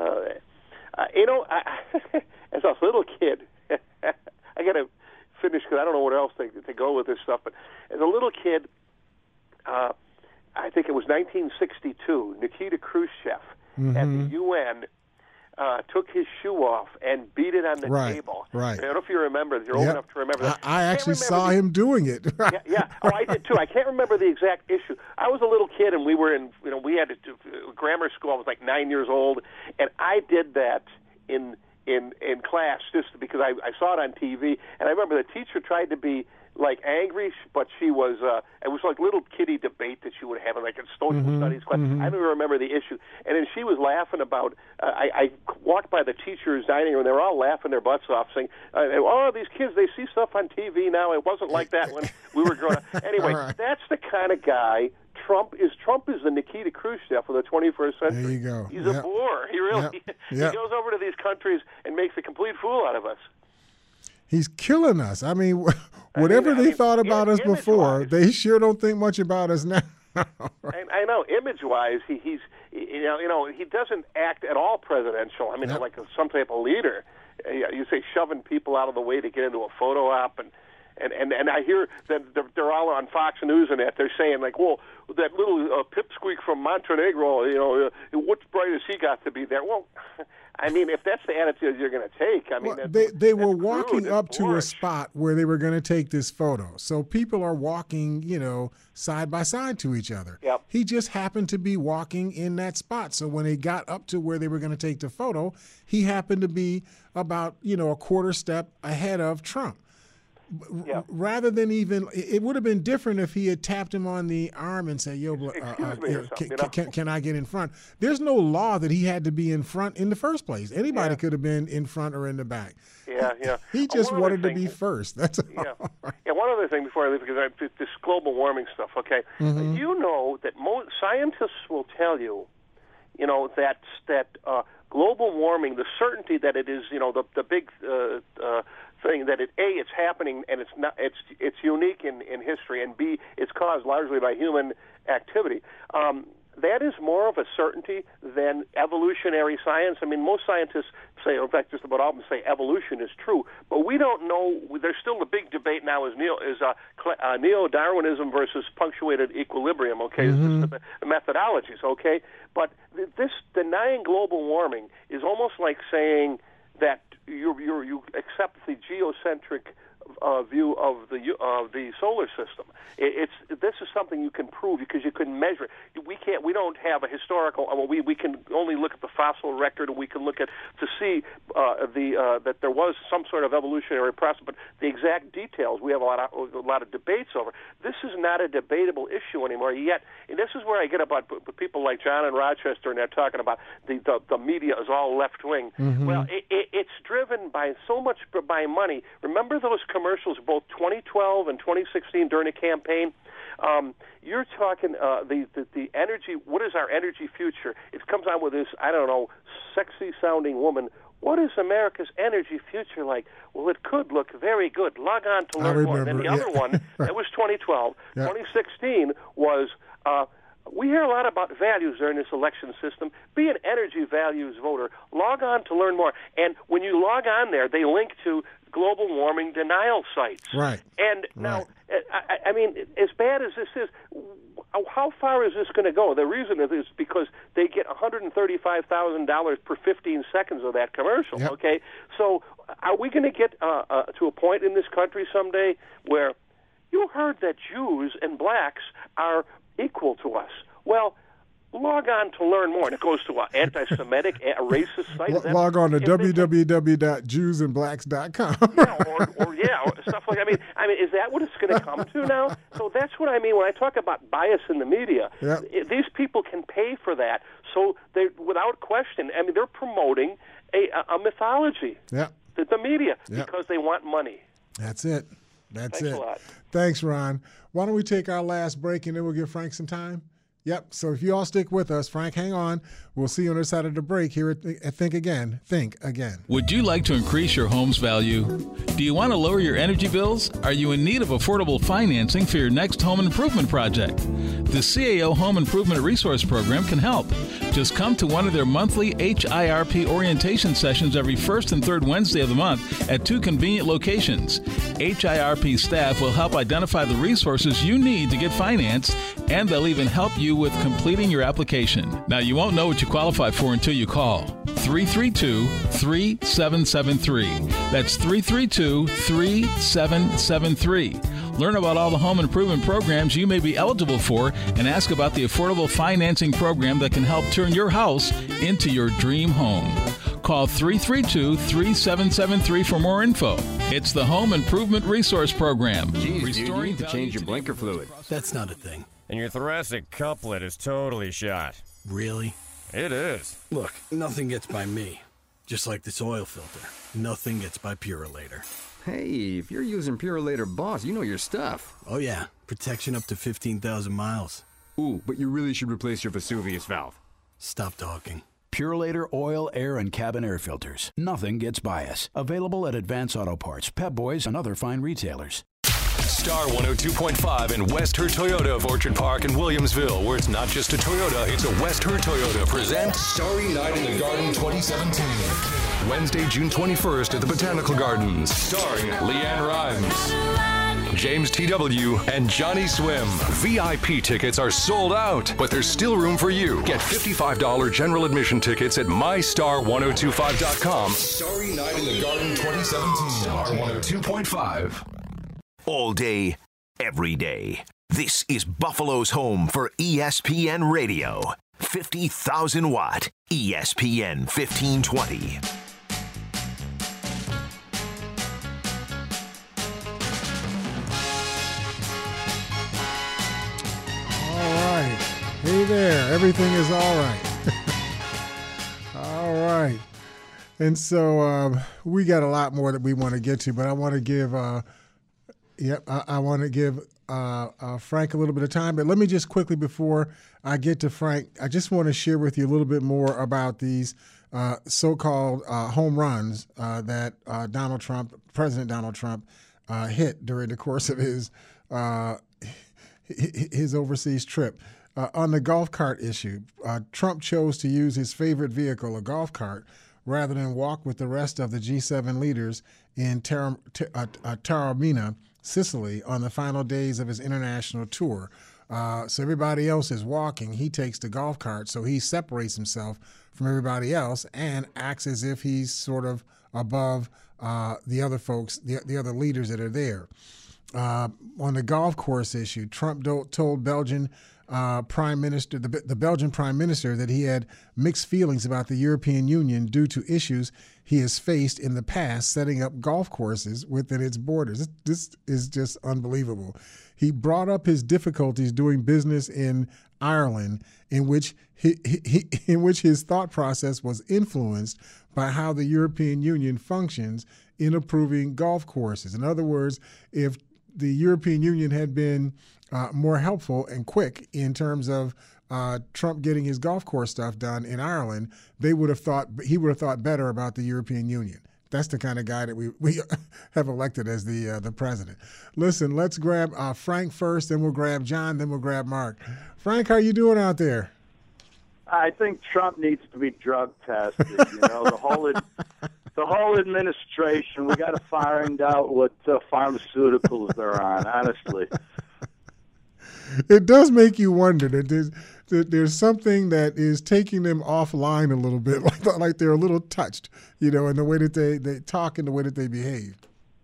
K: uh, you know, I, as a little kid, I got to finish because I don't know what else to, to go with this stuff. But as a little kid, uh, I think it was nineteen sixty-two, Nikita Khrushchev
B: mm-hmm.
K: at the U N uh, took his shoe off and beat it on the
B: right,
K: table.
B: Right.
K: I don't know if you remember. You're old
B: yep.
K: enough to remember that.
B: I, I actually saw
K: the,
B: him doing it.
K: yeah, yeah. Oh, I did too. I can't remember the exact issue. I was a little kid, and we were in, you know, we had to do grammar school. I was like nine years old, and I did that in in in class just because I, I saw it on T V. And I remember the teacher tried to be like angry, but she was, uh, it was like little kiddie debate that she would have in like a social
B: mm-hmm,
K: studies class.
B: mm-hmm.
K: I don't even remember the issue. And then she was laughing about, uh, I, I walked by the teacher's dining room, and they were all laughing their butts off, saying, uh, oh, these kids, they see stuff on T V now. It wasn't like that when we were growing up. Anyway,
B: right.
K: That's the kind of guy Trump is. Trump is the Nikita Khrushchev of the twenty-first century.
B: There you go.
K: He's
B: yep.
K: a bore. He really,
B: yep.
K: he
B: Yep.
K: goes over to these countries and makes a complete fool out of us.
B: He's killing us. I mean, whatever
K: I mean,
B: they
K: I mean,
B: thought about us before,
K: image-wise.
B: they sure don't think much about us now.
K: I, I know, image-wise, he, he's you know you know he doesn't act at all presidential. I mean,
B: Yep.
K: like some type of leader. You say shoving people out of the way to get into a photo op, and And, and, and I hear that they're, they're all on Fox News and that they're saying, like, well, that little uh, pipsqueak from Montenegro, you know, uh, what bright has he got to be there? Well, I mean, if that's the attitude you're going to take, I mean,
B: well,
K: that's,
B: they they
K: that's
B: were
K: crude,
B: walking up
K: it's
B: to a
K: boorish.
B: spot where they were going to take this photo. So people are walking, you know, side by side to each other.
K: Yep.
B: He just happened to be walking in that spot. So when they got up to where they were going to take the photo, he happened to be about, you know, a quarter step ahead of Trump.
K: Yeah.
B: Rather than even, it would have been different if he had tapped him on the arm and said, "Yo, uh, uh,
K: me or
B: can,
K: something, you know?
B: can, can I get in front?" There's no law that he had to be in front in the first place. Anybody
K: Yeah.
B: could have been in front or in the back.
K: Yeah, yeah.
B: He
K: Uh,
B: just
K: one
B: wanted
K: other
B: to be
K: thing-
B: first. That's all.
K: Yeah. Yeah, one other thing before I leave, because I, this global warming stuff, okay?
B: Mhm.
K: You know that mo- scientists will tell you, you know, that that uh, global warming, the certainty that it is, you know, the the big uh, uh, thing that it a it's happening and it's not it's it's unique in in history, and b it's caused largely by human activity. Um, that is more of a certainty than evolutionary science. I mean, most scientists say, in fact, just about all of them say evolution is true, but we don't know. There's still the big debate now is neo is uh, cl- uh, neo-Darwinism versus punctuated equilibrium. Okay,
B: Mhm.
K: It's just the, the methodologies. Okay, but th- this denying global warming is almost like saying that you you you accept the geocentric uh, view of the of the solar system. It, it's this is something you can prove because you can measure. We can't. We don't have a historical. Well, we we can only look at the fossil record, and we can look at to see uh, the uh, that there was some sort of evolutionary process. But the exact details, we have a lot of a lot of debates over. This is not a debatable issue anymore. Yet, and this is where I get about p- people like John in Rochester, and they're talking about the the, the media is all left wing.
B: Mhm.
K: Well, it, it, it's driven by so much b- by money. Remember those commercials, both twenty twelve and twenty sixteen during the campaign? Um, you're talking uh, the, the the energy. What is our energy future? It comes out with this, I don't know, sexy-sounding woman. What is America's energy future like? Well, it could look very good. Log on to
B: I
K: learn more. And then the
B: remember,
K: other
B: yeah.
K: one, that was twenty twelve.
B: Yeah.
K: twenty sixteen was. Uh, We hear a lot about values during this election system. Be an energy values voter. Log on to learn more. And when you log on there, they link to global warming denial sites.
B: Right.
K: And now, I, I mean, as bad as this is, how far is this going to go? The reason is because they get one hundred thirty-five thousand dollars per fifteen seconds of that commercial.
B: Yep.
K: Okay, so are we going to get uh, uh, to a point in this country someday where you heard that Jews and blacks are equal to us? Well, log on to learn more. And it goes to an anti-Semitic, a racist site.
B: Lo-
K: That-
B: Log on to
K: if they-
B: w w w dot jews and blacks dot com.
K: yeah, or, or yeah, or stuff like. I mean, I mean, is that what it's going to come to now? So that's what I mean when I talk about bias in the media.
B: Yep.
K: I- These people can pay for that, so they, without question, I mean, they're promoting a, a, a mythology.
B: Yeah,
K: The, the media
B: Yep.
K: because they want money.
B: that's it. That's
K: Thanks
B: it.
K: a lot.
B: Thanks, Ron. Why don't we take our last break and then we'll give Frank some time? Yep. So if you all stick with us, Frank, hang on. We'll see you on the other side of the break here at, at Think Again. Think Again.
E: Would you like to increase your home's value? Do you want to lower your energy bills? Are you in need of affordable financing for your next home improvement project? The C A O Home Improvement Resource Program can help. Just come to one of their monthly H I R P orientation sessions every first and third Wednesday of the month at two convenient locations. H I R P staff will help identify the resources you need to get financed, and they'll even help you with completing your application. Now, you won't know what you qualify for until you call three three two, three seven seven three. That's three three two, three seven seven three. Learn about all the home improvement programs you may be eligible for and ask about the affordable financing program that can help turn your house into your dream home. Call three three two, three seven seven three for more info. It's the Home Improvement Resource Program.
L: Geez, dude, you need to change your blinker fluid.
M: That's not a thing.
L: And your thoracic couplet is totally shot.
M: Really?
L: It is.
M: Look, nothing gets by me. Just like this oil filter. Nothing gets by Purolator.
N: Hey, if you're using Purolator Boss, you know your stuff.
M: Oh yeah, protection up to fifteen thousand miles.
N: Ooh, but you really should replace your Vesuvius valve.
M: Stop talking.
O: Purolator oil, air, and cabin air filters. Nothing gets by us. Available at Advance Auto Parts, Pep Boys, and other fine retailers.
P: Star one oh two point five and West Her Toyota of Orchard Park in Williamsville, where it's not just a Toyota, it's a West Her Toyota present Starry Night in the Garden twenty seventeen. Wednesday, June twenty-first at the Botanical Gardens, starring Leanne Rhymes, James T W, and Johnny Swim. V I P tickets are sold out, but there's still room for you. Get fifty-five dollars general admission tickets at my star one oh two five dot com. Starry Night in the Garden twenty seventeen. Star one oh two point five.
I: All day, every day. This is Buffalo's home for E S P N Radio. fifty thousand watt E S P N fifteen twenty.
B: Hey there, everything is all right. All right. And so um, we got a lot more that we want to get to, but I want to give, uh, yep, I, I want to give uh, uh, Frank a little bit of time. But let me just quickly, before I get to Frank, I just want to share with you a little bit more about these uh, so-called uh, home runs uh, that uh, Donald Trump, President Donald Trump, uh, hit during the course of his uh, his overseas trip. Uh, on the golf cart issue, uh, Trump chose to use his favorite vehicle, a golf cart, rather than walk with the rest of the G seven leaders in Tar- Tar- uh, uh, Taormina, Sicily, on the final days of his international tour. Uh, so everybody else is walking. He takes the golf cart, so he separates himself from everybody else and acts as if he's sort of above uh, the other folks, the, the other leaders that are there. Uh, on the golf course issue, Trump do- told Belgian Uh, Prime Minister, the, the Belgian Prime Minister, that he had mixed feelings about the European Union due to issues he has faced in the past setting up golf courses within its borders. This, this is just unbelievable. He brought up his difficulties doing business in Ireland, in which he, he, in which his thought process was influenced by how the European Union functions in approving golf courses. In other words, if the European Union had been Uh, more helpful and quick in terms of uh, Trump getting his golf course stuff done in Ireland, they would have thought he would have thought better about the European Union. That's the kind of guy that we, we have elected as the uh, the president. Listen, let's grab uh, Frank first, then we'll grab John, then we'll grab Mark. Frank, how you doing out there?
Q: I think Trump needs to be drug tested. You know, the whole ad- the whole administration. We got to find out what uh, pharmaceuticals they're on. Honestly.
B: It does make you wonder that there's, that there's something that is taking them offline a little bit, like, like they're a little touched, you know, in the way that they, they talk and the way that they behave.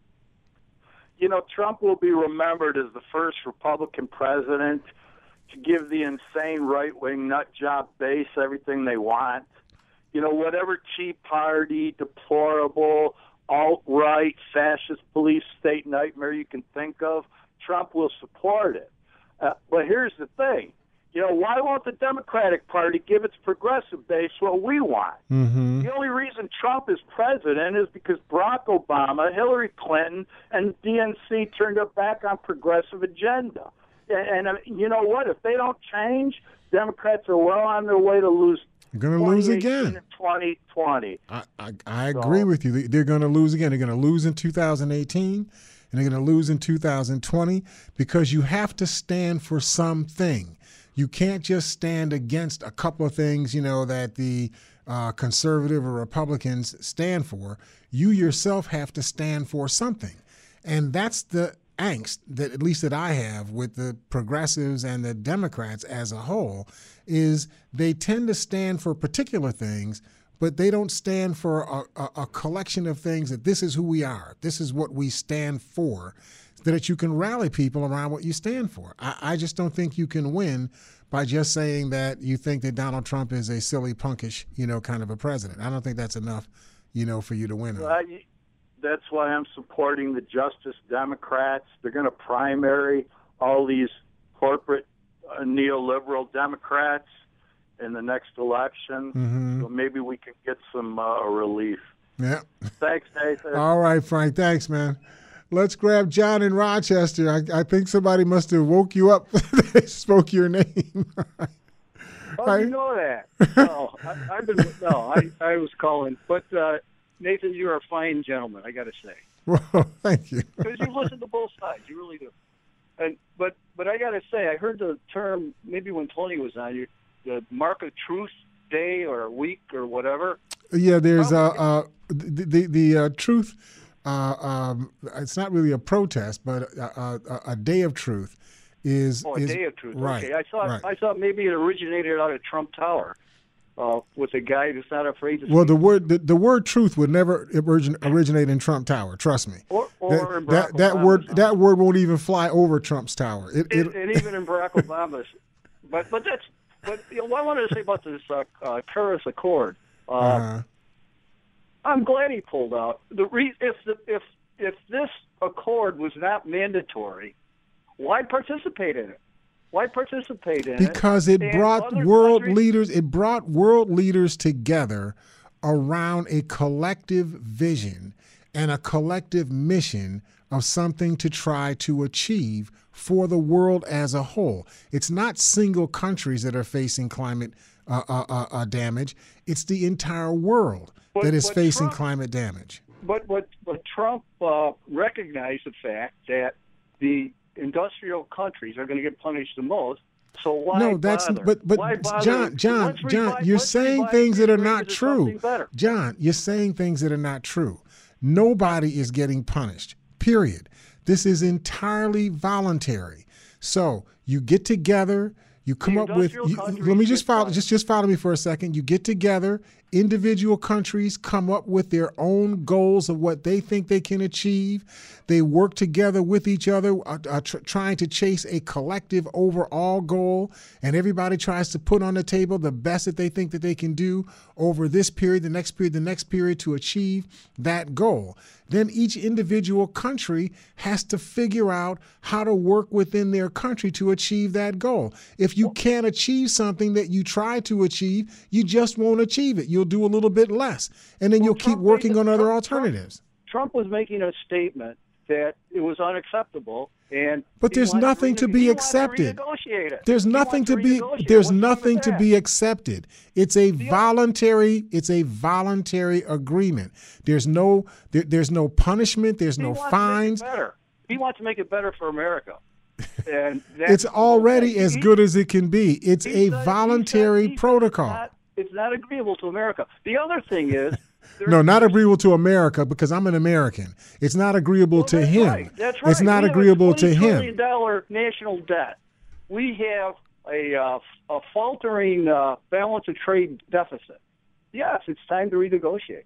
Q: You know, Trump will be remembered as the first Republican president to give the insane right-wing nut job base everything they want. You know, whatever Tea Party, deplorable, alt-right, fascist police state nightmare you can think of, Trump will support it. Uh, but here's the thing. You know, why won't the Democratic Party give its progressive base what we want?
B: Mm-hmm.
Q: The only reason Trump is president is because Barack Obama, Hillary Clinton, and D N C turned their back on progressive agenda. And, and uh, you know what? If they don't change, Democrats are well on their way to lose.
B: You're going to lose again.
Q: In twenty twenty.
B: I, I, I agree so, with you. They're going to lose again. They're going to lose in two thousand eighteen. And they're going to lose in two thousand twenty because you have to stand for something. You can't just stand against a couple of things, you know, that the uh, conservative or Republicans stand for. You yourself have to stand for something. And that's the angst that at least that I have with the progressives and the Democrats as a whole, is they tend to stand for particular things, but they don't stand for a, a, a collection of things that this is who we are. This is what we stand for, that you can rally people around what you stand for. I, I just don't think you can win by just saying that you think that Donald Trump is a silly, punkish, you know, kind of a president. I don't think that's enough, you know, for you to win.
Q: Well, I, that's why I'm supporting the Justice Democrats. They're going to primary all these corporate uh, neoliberal Democrats in the next election,
B: mm-hmm.
Q: so maybe we can get some uh, relief.
B: Yeah.
Q: Thanks, Nathan.
B: All right, Frank. Thanks, man. Let's grab John in Rochester. I, I think somebody must have woke you up. They spoke your name.
R: Oh, you know that? No, I, I've been no. I, I was calling, but uh, Nathan, you're a fine gentleman, I got to say.
B: Well, thank you.
R: Because you listen to both sides, you really do. And but but I got to say, I heard the term maybe when Tony was on you, the Mark of Truth Day or week or whatever.
B: Yeah, there's uh, uh the the, the uh, truth. Uh, um, it's not really a protest, but a, a, a day of truth is.
R: Oh, a
B: is,
R: day of truth.
B: Right.
R: Okay, I thought
B: right.
R: I thought maybe it originated out of Trump Tower. Uh, with a guy who's not afraid to
B: well,
R: speak.
B: the word the, the word truth would never origin, originate in Trump Tower. Trust me.
R: Or, or in
B: that
R: Barack
B: that, that
R: Obama's
B: word
R: house.
B: that word won't even fly over Trump's tower. It,
R: and,
B: it,
R: and even in Barack Obama's. But but that's but you know, what I wanted to say about this uh, uh, Paris Accord. Uh,
B: uh-huh.
R: I'm glad he pulled out. The re- if the, if if this accord was not mandatory, why participate in it? Why participate in
B: because
R: it?
B: it
R: And
B: brought
R: other
B: world
R: countries-
B: leaders. It brought world leaders together around a collective vision and a collective mission of something to try to achieve for the world as a whole. It's not single countries that are facing climate uh, uh, uh, uh, damage. It's the entire world
R: But-
B: that is
R: but
B: facing
R: Trump-
B: climate damage.
R: But but but Trump uh, recognized the fact that the industrial countries are going to get punished the most. So why
B: No, that's
R: bother?
B: but but
R: Why bother?
B: John, John,
R: Let's
B: John,
R: revive-
B: you're
R: let's
B: saying
R: revive
B: things that are
R: free
B: not
R: trade to
B: true.
R: something better.
B: John, you're saying things that are not true. Nobody is getting punished. Period. This is entirely voluntary. So you get together, you come up with.
R: industrial
B: You,
R: countries
B: let me just
R: get
B: follow.
R: punished.
B: Just just follow me for a second. You get together. Individual countries come up with their own goals of what they think they can achieve. They work together with each other, uh, uh, tr- trying to chase a collective overall goal. And everybody tries to put on the table the best that they think that they can do over this period, the next period, the next period to achieve that goal. Then each individual country has to figure out how to work within their country to achieve that goal. If you can't achieve something that you try to achieve, you just won't achieve it. You'll do a little bit less, and then you'll keep
R: Trump
B: working
R: made
B: on
R: the-
B: other
R: Trump-
B: alternatives.
R: Trump was making a statement that it was unacceptable, and
B: But
R: he
B: there's
R: wanted
B: nothing to
R: rene-
B: be
R: he wanted
B: accepted.
R: renegotiate it.
B: There's
R: He
B: nothing
R: wants
B: to be
R: renegotiate it.
B: there's
R: What's wrong with
B: nothing to
R: that?
B: be accepted. It's a voluntary it's a voluntary agreement. There's no there, there's no punishment, there's
R: He
B: no
R: wants
B: fines.
R: To make it better. He wants to make it better for America. And that's
B: It's already
R: he-
B: as
R: he-
B: good as it can be. It's
R: he
B: a
R: said- he said-
B: voluntary
R: he said
B: protocol.
R: It's not, it's not agreeable to America. The other thing is,
B: No, not agreeable to America because I'm an American. It's not agreeable to him.
R: right, that's right.
B: It's not
R: we
B: agreeable
R: have a
B: to
R: twenty trillion
B: him.
R: dollar national debt. We have a uh, a faltering uh, balance of trade deficit. Yes, it's time to renegotiate.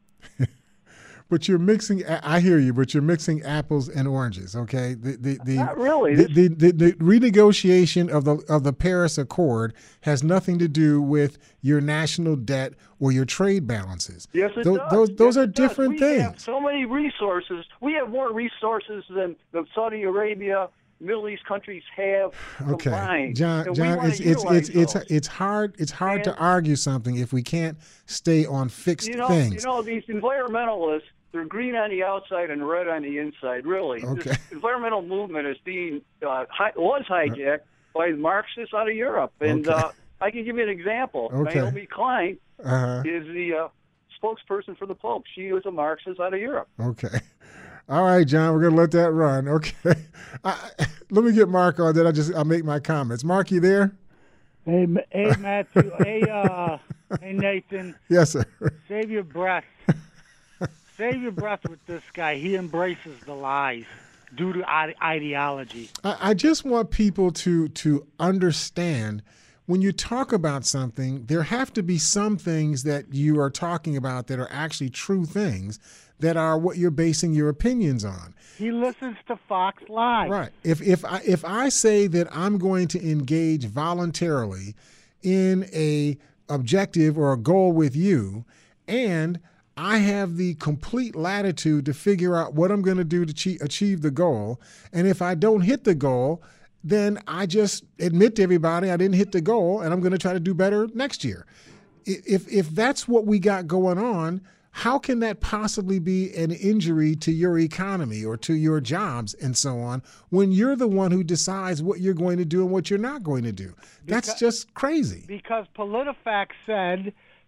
B: But you're mixing. I hear you, but you're mixing apples and oranges. Okay, the the, the
R: Not really.
B: The, the, the, the renegotiation of the of the Paris Accord has nothing to do with your national debt or your trade balances.
R: Yes, it
B: those,
R: does.
B: Those those
R: Yes,
B: are
R: it does.
B: different
R: we
B: things.
R: Have so many resources. We have more resources than the Saudi Arabia, Middle East countries have
B: Okay,
R: combined.
B: John.
R: and we
B: John,
R: wanna
B: it's it's
R: utilize
B: it's it's
R: those.
B: it's hard. It's hard to
R: And-
B: argue something if we can't stay on fixed
R: You know,
B: things.
R: you know, these environmentalists, they're green on the outside and red on the inside, really.
B: Okay.
R: This environmental movement is being, uh, hi- was hijacked by Marxists out of Europe. And
B: Okay.
R: uh, I can give you an example.
B: Okay.
R: Naomi Klein
B: Uh-huh.
R: is the uh, spokesperson for the Pope. She was a Marxist out of Europe.
B: Okay. All right, John, we're going to let that run. Okay. I, let me get Mark on that. I just I'll make my comments. Mark, you there?
S: Hey, Ma- hey, Matthew. hey, uh, hey, Nathan.
B: Yes, sir.
S: Save your breath. Save your breath with this guy. He embraces the lies due to ide- ideology.
B: I, I just want people to to understand when you talk about something, there have to be some things that you are talking about that are actually true things that are what you're basing your opinions on.
S: He listens to Fox Live.
B: Right. If if I if I say that I'm going to engage voluntarily in a objective or a goal with you, and I have the complete latitude to figure out what I'm going to do to che- achieve the goal, and if I don't hit the goal, then I just admit to everybody I didn't hit the goal, and I'm going to try to do better next year. If if that's what we got going on, how can that possibly be an injury to your economy or to your jobs and so on when you're the one who decides what you're going to do and what you're not going to do? That's
S: Because-
B: just crazy.
S: Because PolitiFact said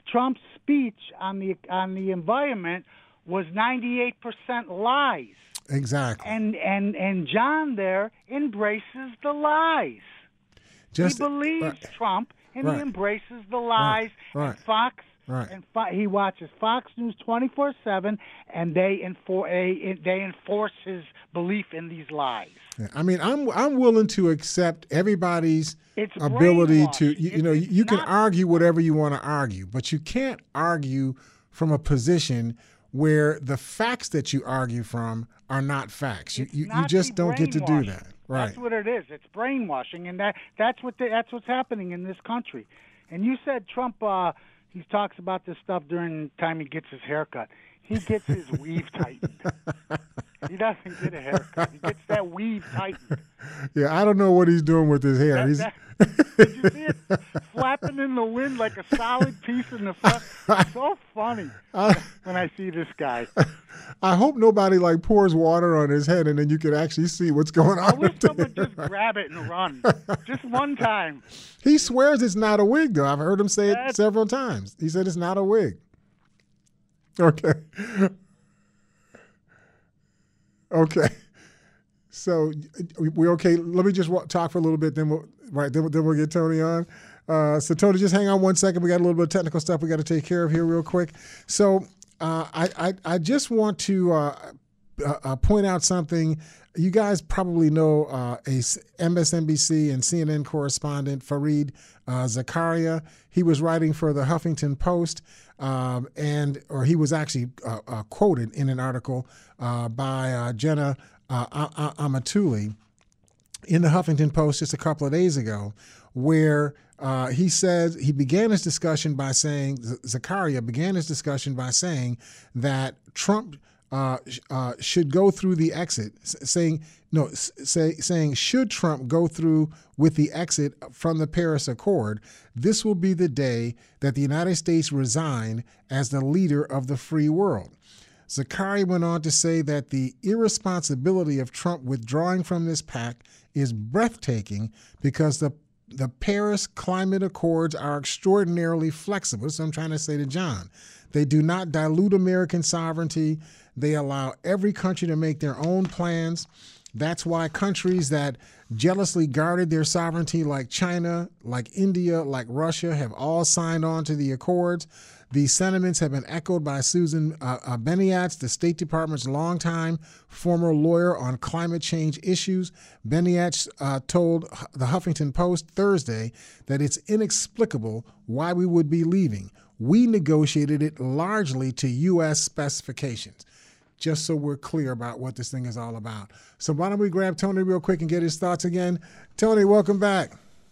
S: Trump's speech on the on the environment was ninety-eight percent lies.
B: Exactly.
S: And and and John there embraces the lies.
B: Just,
S: he believes
B: right.
S: Trump, and
B: Right.
S: he embraces the lies.
B: Right.
S: And Fox
B: Right.
S: and Fo- he watches Fox News twenty-four seven, and they enforce they, they enforce his belief in these lies.
B: Yeah, I mean, I'm I'm willing to accept everybody's
S: It's
B: ability to
S: brainwashed.
B: you, you know
S: It's
B: you can
S: not-
B: argue whatever you want to argue, but you can't argue from a position where the facts that you argue from are not facts. You
S: It's
B: you, you
S: Nazi
B: just don't get to do
S: brainwashing.
B: that. Right.
S: That's what it is. It's brainwashing, and that that's what the, that's what's happening in this country. And you said Trump. Uh, he talks about this stuff during the time he gets his haircut. He gets his weave tightened. He doesn't get a haircut. He gets that weave tightened.
B: Yeah, I don't know what he's doing with his hair.
S: That-
B: He's
S: that- did you see it flapping in the wind like a solid piece in the front? It's so funny when I see this guy.
B: I hope nobody like pours water on his head and then you can actually see what's going on.
S: I wish
B: up there.
S: someone just grab it and run, just one time.
B: He swears it's not a wig, though. I've heard him say it
S: That's-
B: several times. He said it's not a wig. Okay. Okay. So we okay. Let me just wa- talk for a little bit, then we'll right then, then we'll get Tony on. Uh, so Tony, just hang on one second. We got a little bit of technical stuff we got to take care of here real quick. So uh, I, I I just want to uh, uh, point out something. You guys probably know uh, a M S N B C and C N N correspondent, Fareed uh, Zakaria. He was writing for the Huffington Post, um, and or he was actually uh, uh, quoted in an article uh, by uh, Jenna uh, Amatuli in the Huffington Post just a couple of days ago, where uh, he said he began his discussion by saying, Zakaria began his discussion by saying that Trump uh, uh, should go through the exit, saying, no, say, saying, should Trump go through with the exit from the Paris Accord, this will be the day that the United States resign as the leader of the free world. Zakaria went on to say that the irresponsibility of Trump withdrawing from this pact is breathtaking because the the Paris Climate Accords are extraordinarily flexible. So I'm trying to say to John, they do not dilute American sovereignty. They allow every country to make their own plans. That's why countries that jealously guarded their sovereignty, like China, like India, like Russia, have all signed on to the accords. These sentiments have been echoed by Susan uh, uh, Beniatz, the State Department's longtime former lawyer on climate change issues. Beniatz uh, told the Huffington Post Thursday that it's inexplicable why we would be leaving. We negotiated it largely to U S specifications. Just so we're clear about what this thing is all about. So why don't we grab Tony real quick and get his thoughts again. Tony, welcome back.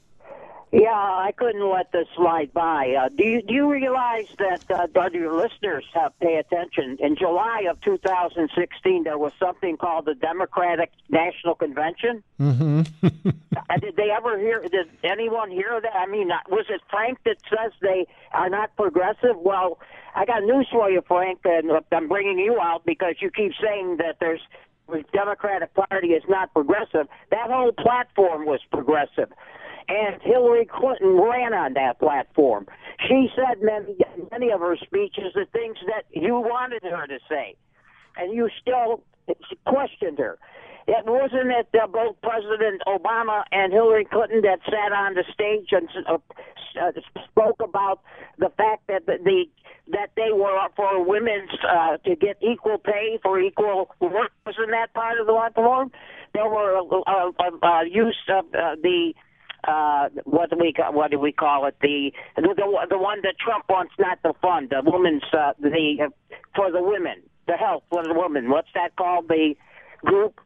C: Yeah, I couldn't let this slide by. Uh, do you do you realize that uh, do your listeners have pay attention? In July of two thousand sixteen, there was something called the Democratic National Convention.
B: Mm-hmm.
C: Uh, did they ever hear? Did anyone hear that? I mean, uh, was it Frank that says they are not progressive? Well, I got news for you, Frank, and I'm bringing you out because you keep saying that there's the Democratic Party is not progressive. That whole platform was progressive. And Hillary Clinton ran on that platform. She said many, many of her speeches the things that you wanted her to say, and you still questioned her. It wasn't it uh, both President Obama and Hillary Clinton that sat on the stage and uh, uh, spoke about the fact that the, the that they were for women's uh, to get equal pay for equal work. Wasn't that part of the platform? There were uh, uh, uh, use of uh, the. Uh, what do we what do we call it? The the the one that Trump wants not to fund, the women's uh, the uh, for the women, the health for the women. What's that called? The group.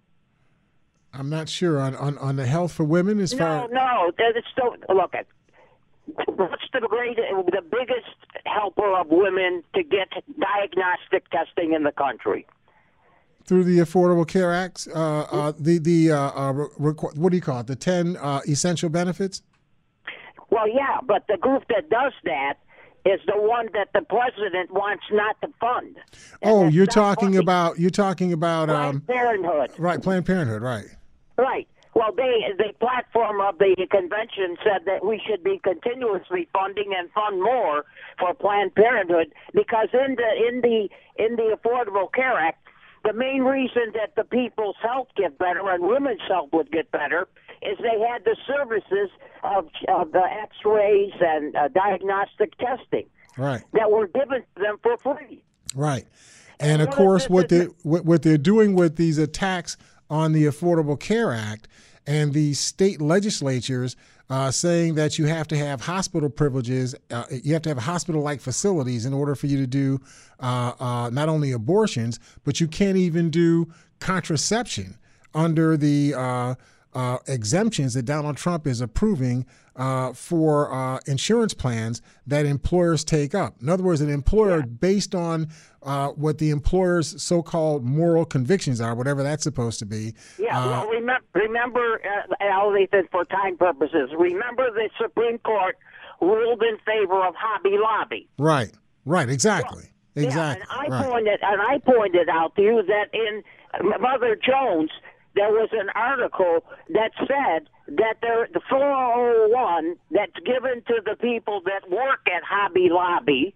B: I'm not sure on, on, on the health for women as
C: No,
B: far.
C: no. It's still look at what's the great the biggest helper of women to get diagnostic testing in the country.
B: Through the Affordable Care Act, uh, uh, the the uh, uh, requ- what do you call it? The ten uh, essential benefits.
C: Well, yeah, but the group that does that is the one that the president wants not to fund.
B: Oh, you're talking about you're talking about um,
C: Planned Parenthood.
B: right? Planned Parenthood, right?
C: Right. Well, know, they the platform of the convention said that we should be continuously funding and fund more for Planned Parenthood because in the in the in the Affordable Care Act, the main reason that the people's health get better and women's health would get better is they had the services of, of the X-rays and uh, diagnostic testing
B: right.
C: that were given to them for free.
B: Right. And, of course, what they what, what they're doing with these attacks on the Affordable Care Act and the state legislatures uh, saying that you have to have hospital privileges, uh, you have to have hospital-like facilities in order for you to do uh, uh, not only abortions, but you can't even do contraception under the uh, uh, exemptions that Donald Trump is approving uh, for uh, insurance plans that employers take up. In other words, an employer, yeah. based on uh, what the employer's so-called moral convictions are, whatever that's supposed to be.
C: Yeah,
B: uh,
C: well, remember, remember uh, Al Nathan, for time purposes, remember the Supreme Court ruled in favor of Hobby Lobby.
B: Right, right, exactly.
C: Well,
B: exactly.
C: Yeah, and I
B: right.
C: pointed and I pointed out to you that in Mother Jones there was an article that said that there, the four oh one that's given to the people that work at Hobby Lobby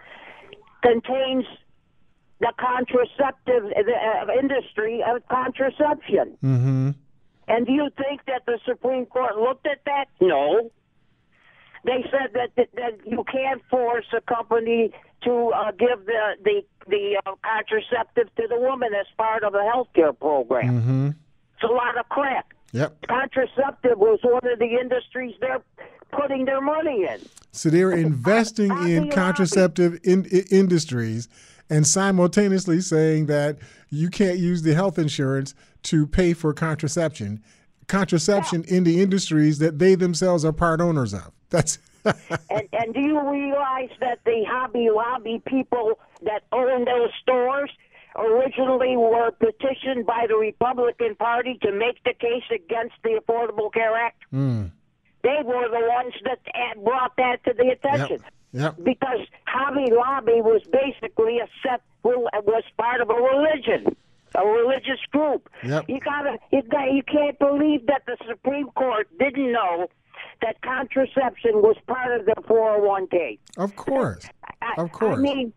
C: contains the contraceptive the, uh, industry of contraception.
B: Mm-hmm.
C: And do you think that the Supreme Court looked at that? No. They said that that, that you can't force a company to uh, give the the the uh, contraceptive to the woman as part of a health care program.
B: Mm-hmm.
C: It's a lot of crap.
B: Yep.
C: Contraceptive was one of the industries they're putting their money in.
B: So they're investing in contraceptive in, in industries and simultaneously saying that you can't use the health insurance to pay for contraception. Contraception yeah. in the industries that they themselves are part owners of. That's
C: and, and do you realize that the Hobby Lobby people that own those stores originally were petitioned by the Republican Party to make the case against the Affordable Care Act?
B: Mm.
C: They were the ones that brought that to the attention.
B: Yep. Yep.
C: Because Hobby Lobby was basically a set, was part of a religion, a religious group.
B: Yep.
C: You gotta, you got, you can't believe that the Supreme Court didn't know that contraception was part of the four oh one k.
B: Of course,
C: I,
B: of course.
C: I mean,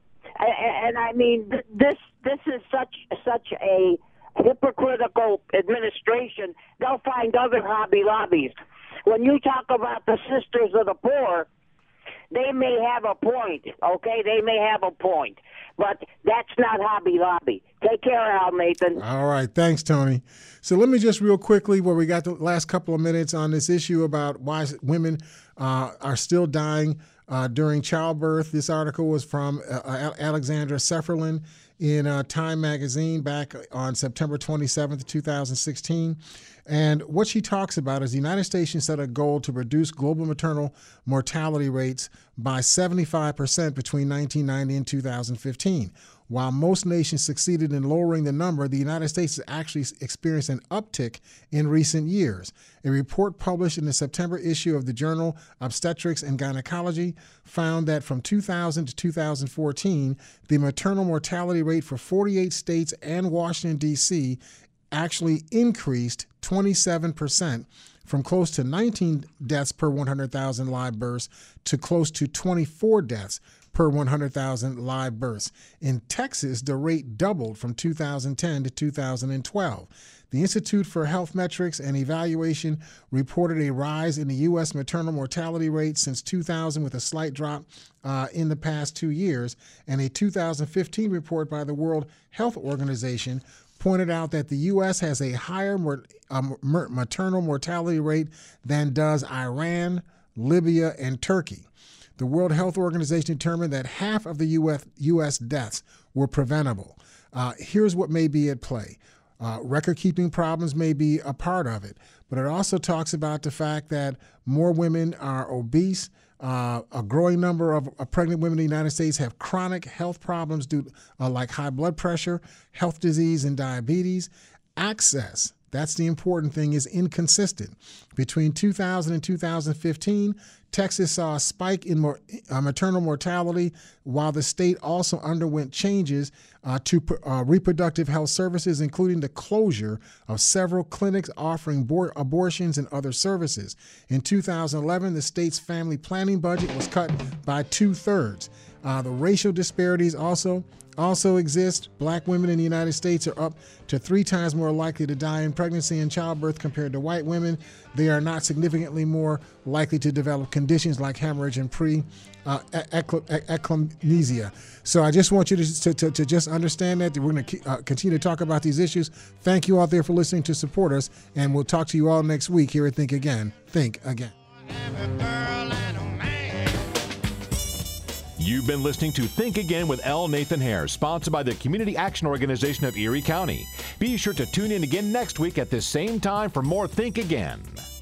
C: and I mean this. This is such such a hypocritical administration. They'll find other Hobby Lobbies. When you talk about the Sisters of the Poor, they may have a point. Okay, they may have a point, but that's not Hobby Lobby. Take care, Al Nathan.
B: All right, thanks, Tony. So let me just real quickly, where we got the last couple of minutes on this issue about why women uh, are still dying uh, during childbirth. This article was from uh, Alexandra Sefferlin in uh, Time magazine back on September twenty-seventh, two thousand sixteen. And what she talks about is the United States set a goal to reduce global maternal mortality rates by seventy-five percent between nineteen ninety and two thousand fifteen. While most nations succeeded in lowering the number, the United States has actually experienced an uptick in recent years. A report published in the September issue of the journal Obstetrics and Gynecology found that from two thousand to two thousand fourteen, the maternal mortality rate for forty-eight states and Washington, D C actually increased twenty-seven percent, from close to nineteen deaths per one hundred thousand live births to close to twenty-four deaths per one hundred thousand live births. In Texas, the rate doubled from two thousand ten to two thousand twelve. The Institute for Health Metrics and Evaluation reported a rise in the U S maternal mortality rate since two thousand, with a slight drop uh, in the past two years. And a two thousand fifteen report by the World Health Organization pointed out that the U S has a higher mor- um, maternal mortality rate than does Iran, Libya, and Turkey. The World Health Organization determined that half of the U S, U S deaths were preventable. Uh, here's what may be at play. Uh, record-keeping problems may be a part of it, but it also talks about the fact that more women are obese. Uh, a growing number of, of pregnant women in the United States have chronic health problems due uh, like high blood pressure, health disease, and diabetes. Access That's the important thing, is inconsistent. Between two thousand and two thousand fifteen, Texas saw a spike in mor- uh, maternal mortality, while the state also underwent changes uh, to uh, reproductive health services, including the closure of several clinics offering bor- abortions and other services. In two thousand eleven, the state's family planning budget was cut by two-thirds. Uh, the racial disparities also also exist. Black women in the United States are up to three times more likely to die in pregnancy and childbirth compared to white women. They are not significantly more likely to develop conditions like hemorrhage and pre uh, eclampsia. So I just want you to, to, to, to just understand that. We're going to uh, continue to talk about these issues. Thank you out there for listening to support us, and we'll talk to you all next week here at Think Again. Think Again.
A: You've been listening to Think Again with L. Nathan Hare, sponsored by the Community Action Organization of Erie County. Be sure to tune in again next week at this same time for more Think Again.